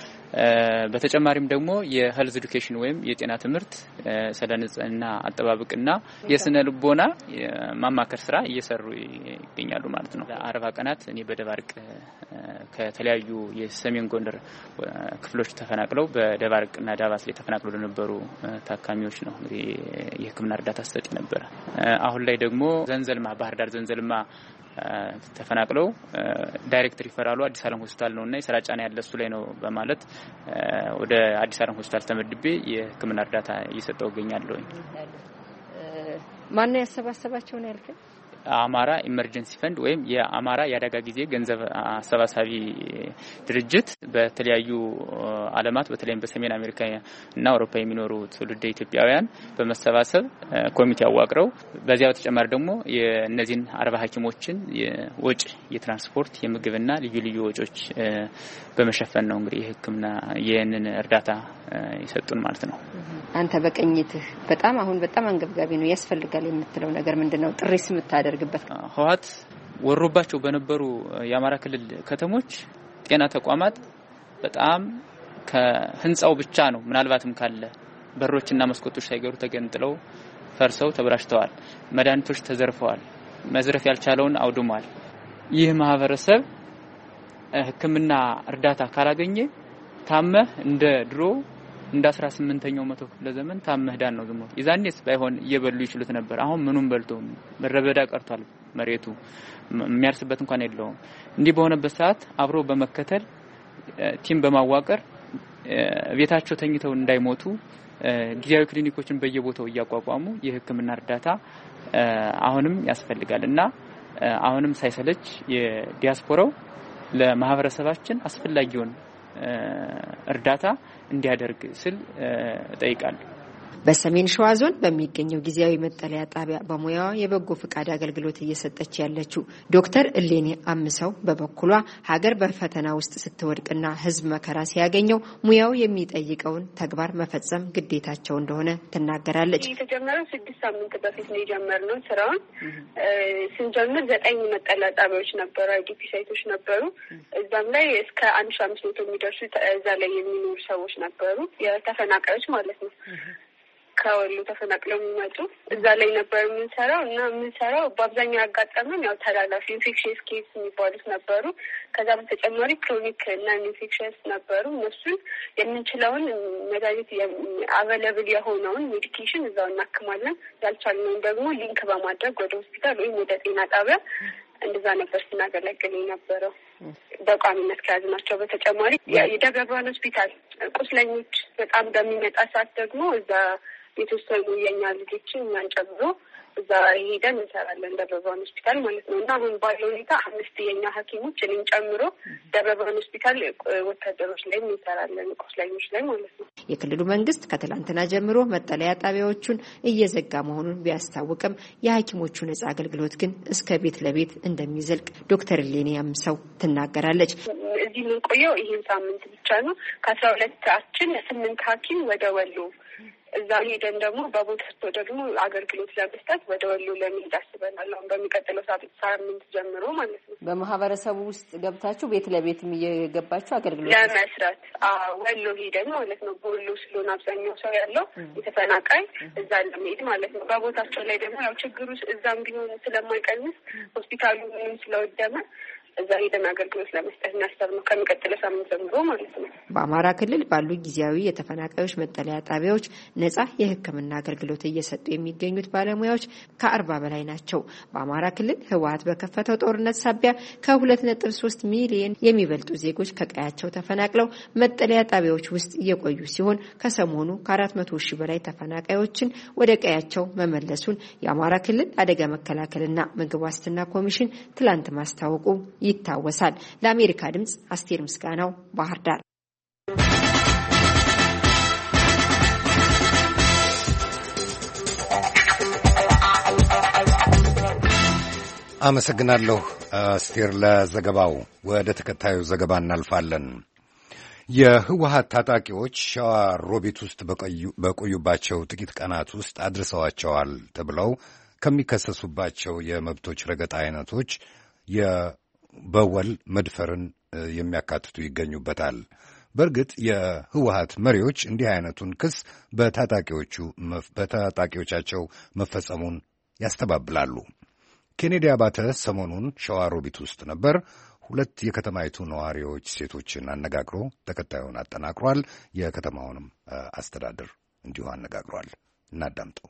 Speaker 11: በተጨማሪም ደግሞ የሄልዝ ኤዱኬሽን ወይም የጤና ትምህርት ስለ ንጽህና አጠባበቅና የስነ ልቦና ማማከር ስራ እየሰሩ ይገኛሉ ማለት ነው። ለአርባ ቀናት እኔ በደባርቅ ከተለያዩ የሰሜን ጎንደር ክፍሎች ተፈናቅለው በደባርቅና ዳባስ ላይ ተፈናቅለው ለነበሩ ታካሚዎች ነው እንግዲህ የሕክምና እርዳታ ሰጥ ነበር። አሁን ላይ ደግሞ ዘንዘልማ ባህር ዳር ዘንዘልማ ተፈናቅለው ዳይሬክት ሪፈራሉ አዲስ ዓለም ሆስፒታል ነውና የስራ ጫና ያለ እሱ ላይ ነው በማለት ወደ አዲስ ዓለም ሆስፒታል ተመድቤ የሕክምና እርዳታ እየሰጠው እገኛለሁ።
Speaker 10: ማን ነው ያሰባሰባቸው ነው ያልከኝ?
Speaker 11: አማራ ኢመርጀንሲ ፈንድ ወይም የአማራ የአደጋ ጊዜ ገንዘብ አሰባሳቢ ድርጅት በተለያዩ ዓለማት በተለይም በሰሜን አሜሪካ እና አውሮፓ የሚኖሩ ትውልደ ኢትዮጵያውያን በመሰባሰብ ኮሚቴ አዋቅረው በዚያ በተጨማሪ ደግሞ የእነዚህን አርባ ሐኪሞችን የወጪ የትራንስፖርት የምግብና ልዩ ልዩ ወጪዎች በመሸፈን ነው እንግዲህ የሕክምና የነን እርዳታ ይሰጡን ማለት ነው።
Speaker 10: አንተ በቀኝትህ በጣም አሁን በጣም አንገብጋቢ ነው ያስፈልጋል የምትለው ነገር ምንድነው? ጥሪስ የምታደርግበት?
Speaker 11: ህወሓት ወሮባቸው በነበሩ የአማራ ክልል ከተሞች ጤና ተቋማት በጣም ከህንጻው ብቻ ነው ምናልባትም ካለ በሮችና መስኮቶች ሳይገሩ ተገንጥለው ፈርሰው ተበላሽተዋል። መድኃኒቶች ተዘርፈዋል። መዝረፍ ያልቻለውን አውድሟል። ይህ ማህበረሰብ ሕክምና እርዳታ ካላገኘ ታመህ እንደ ድሮ እንደ አስራ ስምንተኛው መቶ ክፍለ ዘመን ታመህ ዳን ነው ዝም ብሎ ይዛኔስ ባይሆን እየበሉ ይችሉት ነበር። አሁን ምኑን በልቶ መረበዳ ቀርቷል። መሬቱ የሚያርስበት እንኳን የለውም። እንዲህ በሆነበት ሰዓት አብሮ በመከተል ቲም በማዋቀር ቤታቸው ተኝተው እንዳይሞቱ ጊዜያዊ ክሊኒኮችን በየቦታው እያቋቋሙ የሕክምና እርዳታ አሁንም ያስፈልጋልና አሁንም ሳይሰለች የዲያስፖራው ለማህበረሰባችን አስፈላጊውን እርዳታ እንዲያደርግ ስል እጠይቃለሁ።
Speaker 10: በሰሜን ሸዋ ዞን በሚገኘው ጊዜያዊ መጠለያ ጣቢያ በሙያዋ የበጎ ፍቃድ አገልግሎት እየሰጠች ያለችው ዶክተር እሌኒ አምሰው በበኩሏ ሀገር በፈተና ውስጥ ስትወድቅና ሕዝብ መከራ ሲያገኘው ሙያው የሚጠይቀውን ተግባር መፈጸም ግዴታቸው እንደሆነ ትናገራለች።
Speaker 12: የተጀመረው ስድስት ሳምንት በፊት ነው የጀመርነው ስራውን። ስንጀምር ዘጠኝ መጠለያ ጣቢያዎች ነበሩ፣ አይዲፒ ሳይቶች ነበሩ። እዛም ላይ እስከ አንድ ሺህ አምስት መቶ የሚደርሱ እዛ ላይ የሚኖሩ ሰዎች ነበሩ፣ የተፈናቃዮች ማለት ነው። ከወሎ ተፈናቅለው የሚመጡ እዛ ላይ ነበር የምንሰራው እና የምንሰራው በአብዛኛው ያጋጠመን ያው ተላላፊ ኢንፌክሽንስ ኬስ የሚባሉት ነበሩ። ከዛ በተጨማሪ ክሮኒክ እና ኢንፌክሽንስ ነበሩ። እነሱን የምንችለውን መድኃኒት አቬለብል የሆነውን ሜዲኬሽን እዛው እናክማለን። ያልቻልነውን ደግሞ ሊንክ በማድረግ ወደ ሆስፒታል ወይም ወደ ጤና ጣቢያ እንደዛ ነበር ስናገለግል የነበረው። በቋሚነት ከያዝናቸው በተጨማሪ የደብረ ብርሃን ሆስፒታል ቁስለኞች በጣም በሚመጣ ሰዓት ደግሞ እዛ የተወሰኑ የኛ ልጆችን እኛን ጨምሮ እዛ ሄደን እንሰራለን ደብረ ብርሃን ሆስፒታል ማለት ነው። እና አሁን ባለው ሁኔታ አምስት የኛ ሐኪሞች እኔን ጨምሮ ደብረ ብርሃን ሆስፒታል ወታደሮች ላይ እንሰራለን ቁስለኞች ላይ ማለት ነው።
Speaker 10: የክልሉ መንግስት ከትላንትና ጀምሮ መጠለያ ጣቢያዎቹን እየዘጋ መሆኑን ቢያስታውቅም የሐኪሞቹ ነጻ አገልግሎት ግን እስከ ቤት ለቤት እንደሚዘልቅ ዶክተር ሌኒ ያምሰው ትናገራለች።
Speaker 12: እዚህ የምንቆየው ይህን ሳምንት ብቻ ነው። ከአስራ ሁለታችን ስምንት ሐኪም ወደ ወሎ እዛ ሄደን ደግሞ በቦታው ደግሞ አገልግሎት ለመስጠት ወደ ወሎ ለመሄድ አስበናል። አሁን በሚቀጥለው ሳምንት ጀምሮ ማለት ነው።
Speaker 10: በማህበረሰቡ ውስጥ ገብታችሁ ቤት ለቤትም እየገባችሁ አገልግሎት
Speaker 12: ለመስራት አዎ ወሎ ሄደን ማለት ነው። በወሎ ስለሆነ አብዛኛው ሰው ያለው የተፈናቃይ እዛ ለመሄድ ማለት ነው። በቦታቸው ላይ ደግሞ ያው ችግሩ እዛም ቢሆን ስለማይቀንስ ሆስፒታሉ ምንም ስለወደመ እዛ ሄደን አገልግሎት ለመስጠት እናስብ ነው ከሚቀጥለው ሳምንት ጀምሮ ማለት ነው።
Speaker 10: በአማራ ክልል ባሉ ጊዜያዊ የተፈናቃዮች መጠለያ ጣቢያዎች ነጻ የሕክምና አገልግሎት እየሰጡ የሚገኙት ባለሙያዎች ከአርባ በላይ ናቸው። በአማራ ክልል ህወሓት በከፈተው ጦርነት ሳቢያ ከሁለት ነጥብ ሶስት ሚሊዮን የሚበልጡ ዜጎች ከቀያቸው ተፈናቅለው መጠለያ ጣቢያዎች ውስጥ እየቆዩ ሲሆን ከሰሞኑ ከአራት መቶ ሺህ በላይ ተፈናቃዮችን ወደ ቀያቸው መመለሱን የአማራ ክልል አደጋ መከላከልና ምግብ ዋስትና ኮሚሽን ትላንት ማስታወቁ ይታወሳል። ለአሜሪካ ድምጽ አስቴር ምስጋናው ባህር ዳር።
Speaker 1: አመሰግናለሁ አስቴር ለዘገባው። ወደ ተከታዩ ዘገባ እናልፋለን። የህወሓት ታጣቂዎች ሸዋ ሮቢት ውስጥ በቆዩባቸው ጥቂት ቀናት ውስጥ አድርሰዋቸዋል ተብለው ከሚከሰሱባቸው የመብቶች ረገጣ አይነቶች በወል መድፈርን የሚያካትቱ ይገኙበታል። በእርግጥ የህወሓት መሪዎች እንዲህ አይነቱን ክስ በታጣቂዎቹ በታጣቂዎቻቸው መፈጸሙን ያስተባብላሉ። ኬኔዲ አባተ ሰሞኑን ሸዋሮቢት ውስጥ ነበር። ሁለት የከተማይቱ ነዋሪዎች ሴቶችን አነጋግሮ ተከታዩን አጠናቅሯል። የከተማውንም አስተዳደር እንዲሁ አነጋግሯል። እናዳምጠው።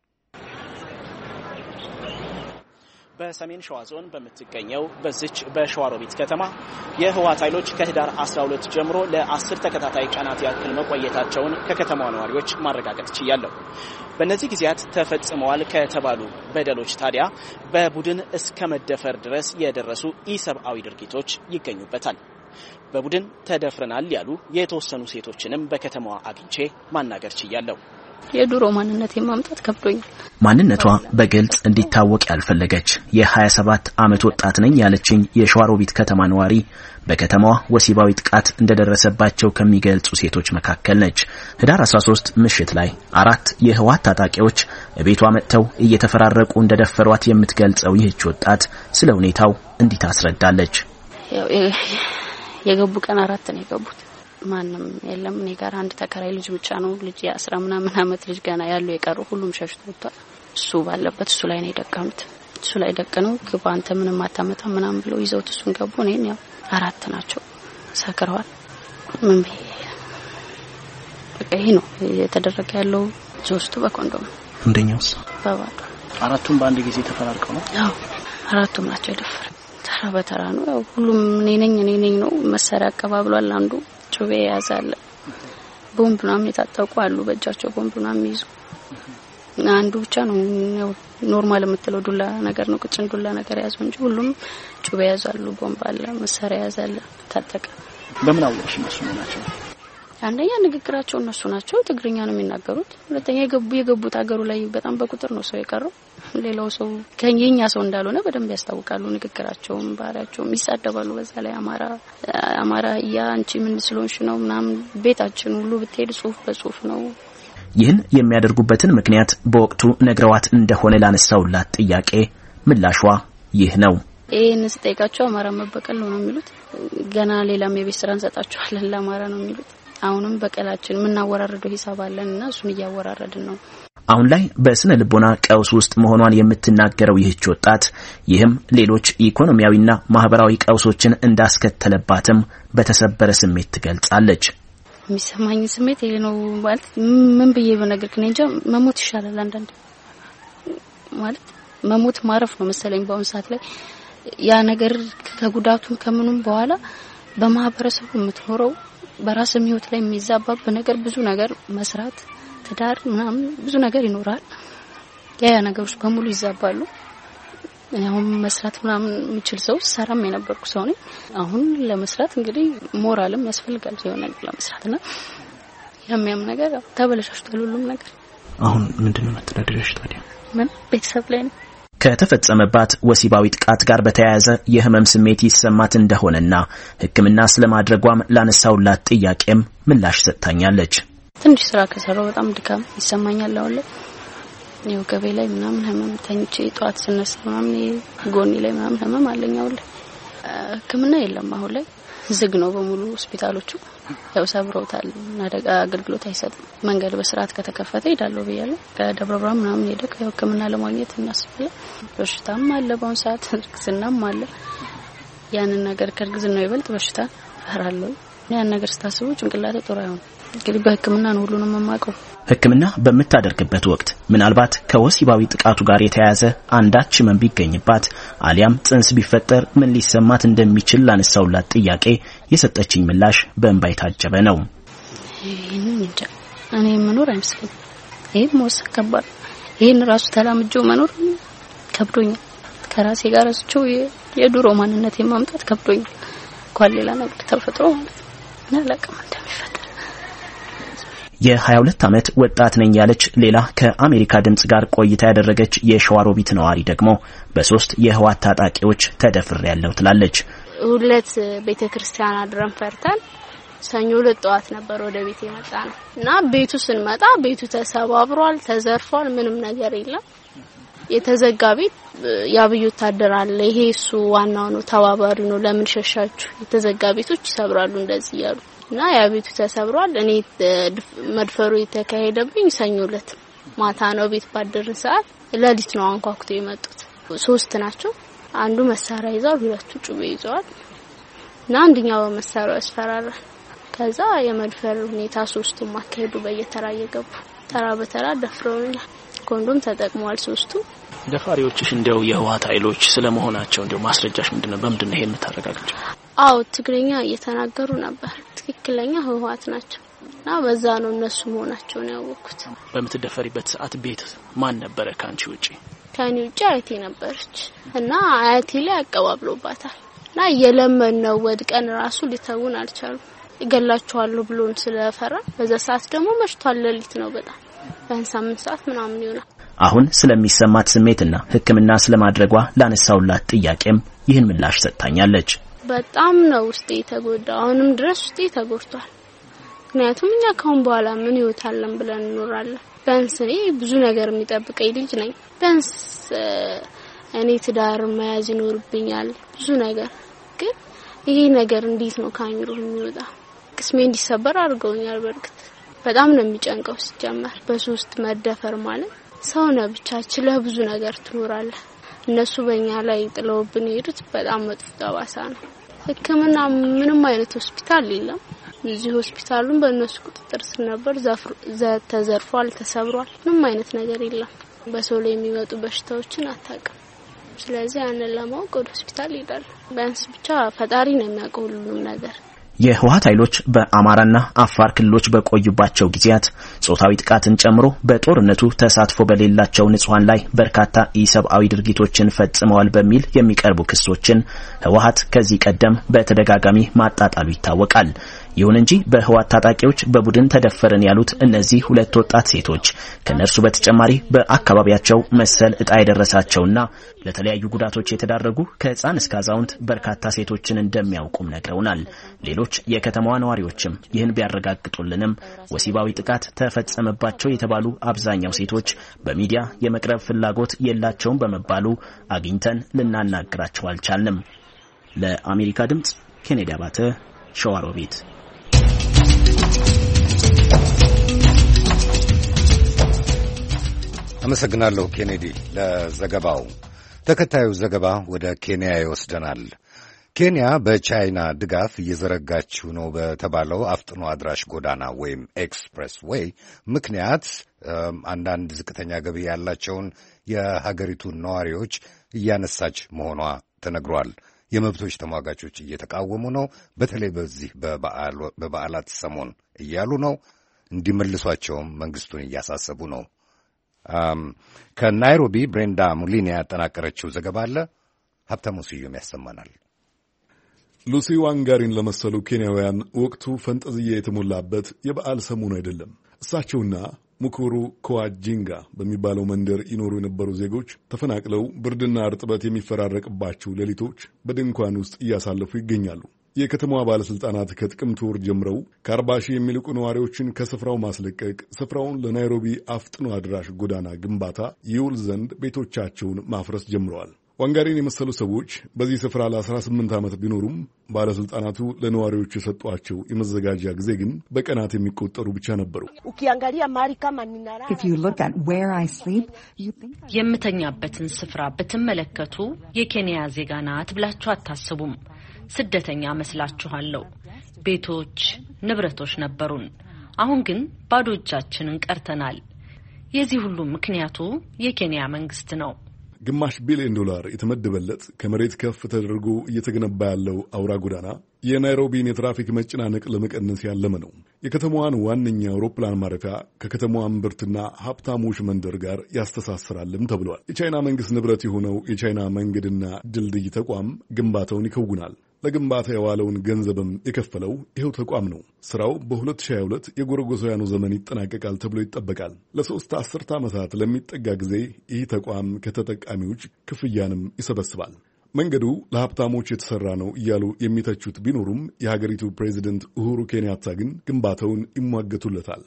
Speaker 13: በሰሜን ሸዋ ዞን በምትገኘው በዚች በሸዋሮቢት ከተማ የህወሓት ኃይሎች ከህዳር አስራ ሁለት ጀምሮ ለአስር ተከታታይ ቀናት ያክል መቆየታቸውን ከከተማዋ ነዋሪዎች ማረጋገጥ ችያለሁ። በእነዚህ ጊዜያት ተፈጽመዋል ከተባሉ በደሎች ታዲያ በቡድን እስከ መደፈር ድረስ የደረሱ ኢሰብአዊ ድርጊቶች ይገኙበታል። በቡድን ተደፍረናል ያሉ የተወሰኑ ሴቶችንም በከተማዋ አግኝቼ ማናገር ችያለሁ።
Speaker 14: የዱሮ ማንነት የማምጣት ከብዶኛል።
Speaker 15: ማንነቷ በግልጽ እንዲታወቅ ያልፈለገች የሀያ ሰባት ዓመት ወጣት ነኝ ያለችኝ የሸዋሮቢት ከተማ ነዋሪ በከተማዋ ወሲባዊ ጥቃት እንደደረሰባቸው ከሚገልጹ ሴቶች መካከል ነች። ህዳር አስራ ሶስት ምሽት ላይ አራት የህወሓት ታጣቂዎች ቤቷ መጥተው እየተፈራረቁ እንደደፈሯት የምትገልጸው ይህች ወጣት ስለ ሁኔታው እንዲህ ታስረዳለች።
Speaker 14: የገቡ ቀን አራት ነው የገቡት። ማንም የለም። እኔ ጋር አንድ ተከራይ ልጅ ብቻ ነው። ልጅ የአስራ ምናምን አመት ልጅ ገና ያለው የቀረው ሁሉም ሸሽቶ ወጥቷል። እሱ ባለበት እሱ ላይ ነው የደቀኑት። እሱ ላይ ደቀነው ግባ አንተ ምንም አታመጣ ምናምን ብለው ይዘውት እሱን ገቡ። እኔን ያው አራት ናቸው ሰክረዋል። ምን ቢ በቃ ይሄ ነው የተደረገ ያለው። ሶስቱ በኮንዶም
Speaker 15: እንደኛውስ
Speaker 14: በባዶ
Speaker 13: አራቱም በአንድ ጊዜ ተፈራርቀው ነው።
Speaker 14: ያው አራቱም ናቸው የደፈረ ተራ በተራ ነው። ያው ሁሉም እኔ ነኝ እኔ ነኝ ነው መሳሪያ አቀባብሏል። አንዱ ጩቤ ያዛለ ቦምብ ምናምን የታጠቁ አሉ። በእጃቸው ቦምብ ምናምን ይዙ አንዱ ብቻ ነው ኖርማል የምትለው ዱላ ነገር ነው። ቅጭን ዱላ ነገር ያዘው እንጂ ሁሉም ጩቤ ያዛሉ፣ ቦምብ አለ፣ መሳሪያ ያዛለ ታጠቀ።
Speaker 13: በምን አወቅሽ እነሱ ናቸው?
Speaker 14: አንደኛ ንግግራቸው እነሱ ናቸው። ትግርኛ ነው የሚናገሩት። ሁለተኛ የገቡ የገቡት ሀገሩ ላይ በጣም በቁጥር ነው ሰው የቀረው። ሌላው ሰው ከኛ ሰው እንዳልሆነ በደንብ ያስታውቃሉ። ንግግራቸውም ባህሪያቸውም ይሳደባሉ። በዛ ላይ አማራ አማራ ያ አንቺ ምን ስለሆንሽ ነው ምናምን ቤታችን ሁሉ ብትሄድ ጽሁፍ በጽሁፍ ነው።
Speaker 15: ይህን የሚያደርጉበትን ምክንያት በወቅቱ ነግረዋት እንደሆነ ላነሳውላት ጥያቄ ምላሿ ይህ ነው።
Speaker 14: ይሄን ስጠይቃቸው አማራ መበቀል ነው የሚሉት። ገና ሌላም የቤት ስራ እንሰጣቸዋለን ለአማራ ነው የሚሉት። አሁንም በቀላችን የምናወራረደው ሂሳብ አለንና እሱን እያወራረድን ነው።
Speaker 15: አሁን ላይ በስነ ልቦና ቀውስ ውስጥ መሆኗን የምትናገረው ይህች ወጣት ይህም ሌሎች ኢኮኖሚያዊና ማህበራዊ ቀውሶችን እንዳስከተለባትም በተሰበረ ስሜት ትገልጻለች።
Speaker 14: የሚሰማኝ ስሜት ይሄ ነው ማለት ምን ብዬ በነገር ግን እንጃ መሞት ይሻላል አንዳንዴ ማለት መሞት ማረፍ ነው መሰለኝ በአሁን ሰዓት ላይ ያ ነገር ከጉዳቱም ከምኑም በኋላ በማህበረሰቡ የምትኖረው በራስ ህይወት ላይ የሚዛባብ ነገር ብዙ ነገር መስራት ትዳር ምናምን ብዙ ነገር ይኖራል ያ ያ ነገሮች በሙሉ ይዛባሉ አሁን መስራት ምናምን የሚችል ሰው ሰራም የነበርኩ ሰው ነኝ አሁን ለመስራት እንግዲህ ሞራልም ያስፈልጋል የሆነ ነገር ለመስራትና ያም ነገር ተበለሻሽቷል ሁሉም ነገር
Speaker 15: አሁን ምንድነው መተዳደሪያሽ ታዲያ
Speaker 14: ምን ቤተሰብ ላይ ነው ከተፈጸመባት ወሲባዊ ጥቃት ጋር በተያያዘ የህመም ስሜት ይሰማት እንደሆነና ህክምና ስለማድረጓም ላነሳውላት ጥያቄም ምላሽ ሰጥታኛለች ትንሽ ስራ ከሰራው በጣም ድካም ይሰማኛል አሁን ላይ ነው ገቤ ላይ ምናምን ህመም ተኝቼ ጧት ስነሳ ምናምን ጎኒ ላይ ምናምን ህመም አለኝ አሁን ላይ ህክምና የለም አሁን ላይ ዝግ ነው በሙሉ ሆስፒታሎቹ ያው ሰብረውታል አደጋ አገልግሎት አይሰጥም መንገድ በስርዓት ከተከፈተ ይዳለው በያለ ከደብረ ብርሃን ምናምን ሄደክ ህክምና ለማግኘት እናስፈለ በሽታም አለ በአሁን ሰዓት ግዝናም አለ ያንን ነገር ከርግዝናው ይበልጥ በሽታ ፈራለሁ ያን ነገር ስታስቡ ጭንቅላቴ ጦር አይሆን እንግዲህ በህክምና ነው ሁሉንም ማማቀው
Speaker 15: ህክምና በምታደርግበት ወቅት ምናልባት ከወሲባዊ ጥቃቱ ጋር የተያያዘ አንዳች ህመም ቢገኝባት አሊያም ጽንስ ቢፈጠር ምን ሊሰማት እንደሚችል ላነሳውላት ጥያቄ የሰጠችኝ ምላሽ በእንባ የታጀበ ነው።
Speaker 14: እኔ መኖር አይመስልም ይሄ ሞስ ከባድ ይሄን ራሱ ተላምጆ መኖር ከብዶኛል ከራሴ ጋር አስቸው የዱሮ ማንነት የማምጣት ከብዶኛል ኳሌላ ነገር ተፈጥሮ ነለቀም እንደሚፈጠር
Speaker 15: የ22 ዓመት ወጣት ነኝ ያለች ሌላ ከአሜሪካ ድምጽ ጋር ቆይታ ያደረገች የሸዋሮቢት ነዋሪ ደግሞ በሶስት የህዋት ታጣቂዎች ተደፍሬያለሁ ትላለች።
Speaker 16: ሁለት ቤተክርስቲያን አድረን ፈርተን ሰኞ ለጧት ነበር ወደ ቤት የመጣነው እና ቤቱ ስንመጣ ቤቱ ተሰባብሯል ተዘርፏል ምንም ነገር የለም የተዘጋ ቤት ያብዩ ታደራለ ይሄ እሱ ዋናው ነው ተባባሪ ነው ለምን ሸሻችሁ የተዘጋ ቤቶች ይሰብራሉ እንደዚህ ያሉ እና ያ ቤቱ ተሰብሯል እኔ መድፈሩ የተካሄደብኝ ሰኞ ለት ማታ ነው ቤት ባደርን ሰዓት ለሊት ነው አንኳኩቶ የመጡት ሶስት ናቸው አንዱ መሳሪያ ይዘው ሁለቱ ጩቤ ይዘዋል እና አንደኛው መሳሪያው ያስፈራራ ከዛ የመድፈር ሁኔታ ሶስቱም ማካሄዱ በየተራ እየገቡ ተራ በተራ ደፍረውኛል ኮንዶም ተጠቅመዋል ሶስቱ
Speaker 13: ደፋሪዎችሽ እንደው የህዋት ኃይሎች ስለመሆናቸው እንደው ማስረጃሽ ምንድነው በመድነ ይሄን ተረጋግጫ
Speaker 16: አው ትግርኛ እየተናገሩ ነበር ትክክለኛ ህዋት ናቸው እና በዛ ነው እነሱ መሆናቸው ነው ያወቁት
Speaker 13: በመተደፈሪበት ሰዓት ቤት ማን ነበር ካንቺ ውጪ
Speaker 16: ካንቺ ውጪ አያቴ ነበርች እና አያቴ ላይ አቀባብሎባታል እና የለመነው ወድቀን ራሱ ሊተውን አልቻሉ ይገላቸዋለሁ ብሎን ስለፈራ በዛ ሰዓት ደግሞ መሽቷል ለሊት ነው በጣም በሳምንት ሰዓት ምናምን ይሆናል
Speaker 15: አሁን ስለሚሰማት ስሜትና ህክምና ስለማድረጓ ላነሳውላት ጥያቄም ይህን ምላሽ ሰጥታኛለች
Speaker 16: በጣም ነው ውስጤ ተጎዳው አሁንም ድረስ ውስጤ ተጎድቷል ምክንያቱም እኛ ካሁን በኋላ ምን ይወታለን ብለን እንኖራለን ቢያንስ እኔ ብዙ ነገር የሚጠብቀኝ ልጅ ነኝ ቢያንስ እኔ ትዳር መያዝ ይኖርብኛል ብዙ ነገር ግን ይሄ ነገር እንዴት ነው ካሚሩ የሚወጣ ቅስሜ እንዲሰበር አድርገውኛል በርግጥ በጣም ነው የሚጨንቀው ሲጀመር በሶስት መደፈር ማለት ሰው ነው ብቻ ችለህ ብዙ ነገር ትኖራለህ እነሱ በእኛ ላይ ጥለውብን ይሩት በጣም መጥፎ ጠባሳ ነው ህክምና ምንም አይነት ሆስፒታል የለም እዚህ ሆስፒታሉን በእነሱ ቁጥጥር ስር ነበር ተዘርፏል ተሰብሯል ምንም አይነት ነገር የለም በሰው ላይ የሚመጡ በሽታዎችን አታውቅም ስለዚህ ያንን ለማወቅ ወደ ሆስፒታል ይሄዳል ቢያንስ ብቻ ፈጣሪ ነው የሚያውቀው ሁሉንም ነገር
Speaker 15: የህወሓት ኃይሎች በአማራና አፋር ክልሎች በቆዩባቸው ጊዜያት ጾታዊ ጥቃትን ጨምሮ በጦርነቱ ተሳትፎ በሌላቸው ንጹሃን ላይ በርካታ ኢሰብአዊ ድርጊቶችን ፈጽመዋል በሚል የሚቀርቡ ክሶችን ህወሓት ከዚህ ቀደም በተደጋጋሚ ማጣጣሉ ይታወቃል። ይሁን እንጂ በህወሓት ታጣቂዎች በቡድን ተደፈረን ያሉት እነዚህ ሁለት ወጣት ሴቶች ከነርሱ በተጨማሪ በአካባቢያቸው መሰል እጣ የደረሳቸውና ለተለያዩ ጉዳቶች የተዳረጉ ከህፃን እስከ አዛውንት በርካታ ሴቶችን እንደሚያውቁም ነግረውናል። ሌሎች የከተማዋ ነዋሪዎችም ይህን ቢያረጋግጡልንም ወሲባዊ ጥቃት ተፈጸመባቸው የተባሉ አብዛኛው ሴቶች በሚዲያ የመቅረብ ፍላጎት የላቸውም በመባሉ አግኝተን ልናናግራቸው አልቻልንም። ለአሜሪካ ድምጽ ኬኔዲ አባተ ሸዋሮቢት
Speaker 1: አመሰግናለሁ ኬኔዲ ለዘገባው። ተከታዩ ዘገባ ወደ ኬንያ ይወስደናል። ኬንያ በቻይና ድጋፍ እየዘረጋችው ነው በተባለው አፍጥኖ አድራሽ ጎዳና ወይም ኤክስፕሬስ ዌይ ምክንያት አንዳንድ ዝቅተኛ ገቢ ያላቸውን የሀገሪቱን ነዋሪዎች እያነሳች መሆኗ ተነግሯል። የመብቶች ተሟጋቾች እየተቃወሙ ነው። በተለይ በዚህ በበዓላት ሰሞን እያሉ ነው። እንዲመልሷቸውም መንግስቱን እያሳሰቡ ነው። ከናይሮቢ ብሬንዳ ሙሊኒ ያጠናቀረችው ዘገባ አለ። ሀብታሙ ስዩም ያሰማናል።
Speaker 17: ሉሲ ዋንጋሪን ለመሰሉ ኬንያውያን ወቅቱ ፈንጠዝያ የተሞላበት የበዓል ሰሞን አይደለም። እሳቸውና ሙኩሩ ኮዋጂንጋ በሚባለው መንደር ይኖሩ የነበሩ ዜጎች ተፈናቅለው ብርድና እርጥበት የሚፈራረቅባቸው ሌሊቶች በድንኳን ውስጥ እያሳለፉ ይገኛሉ። የከተማዋ ባለሥልጣናት ከጥቅምት ወር ጀምረው ከአርባ ሺህ የሚልቁ ነዋሪዎችን ከስፍራው ማስለቀቅ፣ ስፍራውን ለናይሮቢ አፍጥኖ አድራሽ ጎዳና ግንባታ ይውል ዘንድ ቤቶቻቸውን ማፍረስ ጀምረዋል። ዋንጋሪን የመሰሉ ሰዎች በዚህ ስፍራ ለአስራ ስምንት ዓመት ቢኖሩም ባለሥልጣናቱ ለነዋሪዎቹ የሰጧቸው የመዘጋጃ ጊዜ ግን በቀናት የሚቆጠሩ ብቻ ነበሩ።
Speaker 18: የምተኛበትን ስፍራ ብትመለከቱ የኬንያ ዜጋ ናት ብላችሁ አታስቡም። ስደተኛ መስላችኋለሁ። ቤቶች፣ ንብረቶች ነበሩን። አሁን ግን ባዶ እጃችንን ቀርተናል። የዚህ ሁሉ ምክንያቱ የኬንያ መንግስት ነው።
Speaker 17: ግማሽ ቢሊዮን ዶላር የተመደበለት ከመሬት ከፍ ተደርጎ እየተገነባ ያለው አውራ ጎዳና የናይሮቢን የትራፊክ መጨናነቅ ለመቀነስ ያለመ ነው። የከተማዋን ዋነኛ አውሮፕላን ማረፊያ ከከተማዋ እምብርትና ሀብታሞች መንደር ጋር ያስተሳስራልም ተብሏል። የቻይና መንግስት ንብረት የሆነው የቻይና መንገድና ድልድይ ተቋም ግንባታውን ይከውናል። ለግንባታ የዋለውን ገንዘብም የከፈለው ይኸው ተቋም ነው። ስራው በሁለት ሺህ ሃያ ሁለት የጎረጎሳውያኑ ዘመን ይጠናቀቃል ተብሎ ይጠበቃል። ለሶስት አስርተ ዓመታት ለሚጠጋ ጊዜ ይህ ተቋም ከተጠቃሚዎች ክፍያንም ይሰበስባል። መንገዱ ለሀብታሞች የተሰራ ነው እያሉ የሚተቹት ቢኖሩም የሀገሪቱ ፕሬዚደንት ኡሁሩ ኬንያታ ግን ግንባታውን ይሟገቱለታል።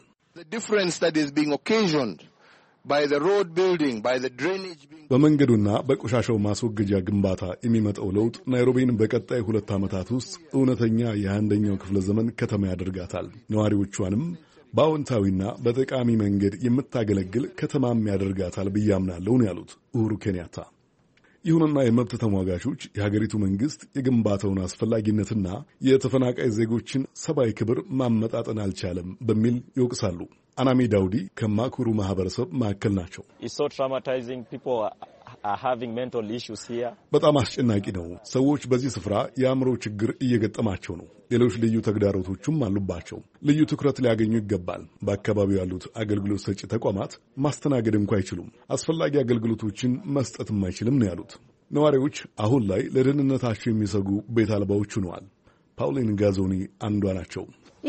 Speaker 17: በመንገዱና በቆሻሻው ማስወገጃ ግንባታ የሚመጣው ለውጥ ናይሮቢን በቀጣይ ሁለት ዓመታት ውስጥ እውነተኛ የአንደኛው ክፍለ ዘመን ከተማ ያደርጋታል። ነዋሪዎቿንም በአዎንታዊና በጠቃሚ መንገድ የምታገለግል ከተማም ያደርጋታል ብዬ አምናለሁ ነው ያሉት ኡሁሩ ኬንያታ። ይሁንና የመብት ተሟጋቾች የሀገሪቱ መንግስት የግንባታውን አስፈላጊነትና የተፈናቃይ ዜጎችን ሰብአዊ ክብር ማመጣጠን አልቻለም በሚል ይወቅሳሉ። አናሚ ዳውዲ ከማኩሩ ማህበረሰብ ማዕከል ናቸው። በጣም አስጨናቂ ነው። ሰዎች በዚህ ስፍራ የአእምሮ ችግር እየገጠማቸው ነው። ሌሎች ልዩ ተግዳሮቶችም አሉባቸው። ልዩ ትኩረት ሊያገኙ ይገባል። በአካባቢው ያሉት አገልግሎት ሰጪ ተቋማት ማስተናገድ እንኳ አይችሉም። አስፈላጊ አገልግሎቶችን መስጠትም አይችልም ነው ያሉት። ነዋሪዎች አሁን ላይ ለደህንነታቸው የሚሰጉ ቤት አልባዎች ሆነዋል። ፓውሊን ጋዞኒ አንዷ ናቸው።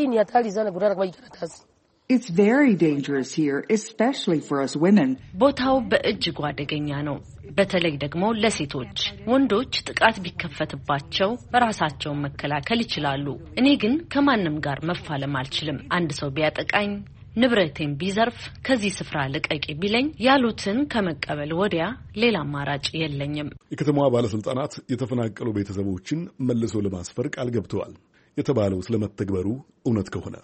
Speaker 19: It's very dangerous here, especially for us women.
Speaker 18: ቦታው በእጅጉ አደገኛ ነው፣ በተለይ ደግሞ ለሴቶች። ወንዶች ጥቃት ቢከፈትባቸው በራሳቸውን መከላከል ይችላሉ። እኔ ግን ከማንም ጋር መፋለም አልችልም። አንድ ሰው ቢያጠቃኝ፣ ንብረቴን ቢዘርፍ፣ ከዚህ ስፍራ ልቀቂ ቢለኝ ያሉትን ከመቀበል ወዲያ ሌላ አማራጭ የለኝም።
Speaker 17: የከተማዋ ባለስልጣናት የተፈናቀሉ ቤተሰቦችን መልሶ ለማስፈር ቃል ገብተዋል የተባለው ስለመተግበሩ እውነት ከሆነ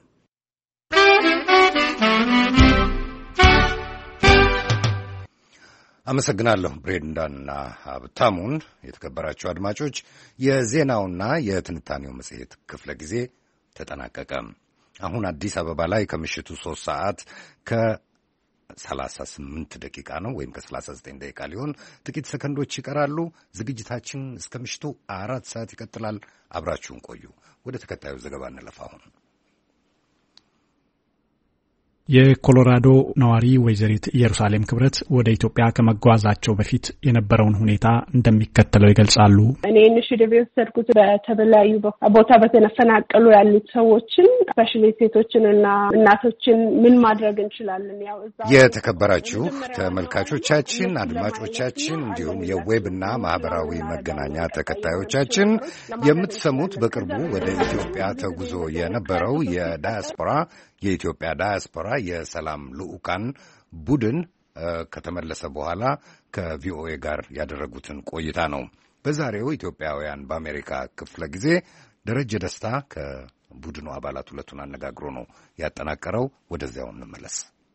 Speaker 1: አመሰግናለሁ ብሬንዳንና ሀብታሙን። የተከበራችሁ አድማጮች፣ የዜናውና የትንታኔው መጽሔት ክፍለ ጊዜ ተጠናቀቀ። አሁን አዲስ አበባ ላይ ከምሽቱ ሶስት ሰዓት ከሰላሳ ስምንት ደቂቃ ነው፣ ወይም ከሰላሳ ዘጠኝ ደቂቃ ሊሆን ጥቂት ሰከንዶች ይቀራሉ። ዝግጅታችን እስከ ምሽቱ አራት ሰዓት ይቀጥላል። አብራችሁን ቆዩ። ወደ ተከታዩ ዘገባ እንለፍ። አሁን
Speaker 4: የኮሎራዶ ነዋሪ ወይዘሪት ኢየሩሳሌም ክብረት ወደ ኢትዮጵያ ከመጓዛቸው በፊት የነበረውን ሁኔታ እንደሚከተለው ይገልጻሉ።
Speaker 20: እኔ ኢኒሺቲቭ የወሰድኩት በተለያዩ ቦታ በተፈናቀሉ ያሉት ሰዎችን ስፔሻሊ ሴቶችንና እናቶችን ምን ማድረግ እንችላለን። ያው እዛ
Speaker 1: የተከበራችሁ ተመልካቾቻችን፣ አድማጮቻችን እንዲሁም የዌብና ማህበራዊ መገናኛ ተከታዮቻችን የምትሰሙት በቅርቡ ወደ ኢትዮጵያ ተጉዞ የነበረው የዳያስፖራ የኢትዮጵያ ዳያስፖራ የሰላም ልዑካን ቡድን ከተመለሰ በኋላ ከቪኦኤ ጋር ያደረጉትን ቆይታ ነው። በዛሬው ኢትዮጵያውያን በአሜሪካ ክፍለ ጊዜ ደረጀ ደስታ ቡድኑ አባላት ሁለቱን አነጋግሮ ነው ያጠናቀረው። ወደዚያው እንመለስ።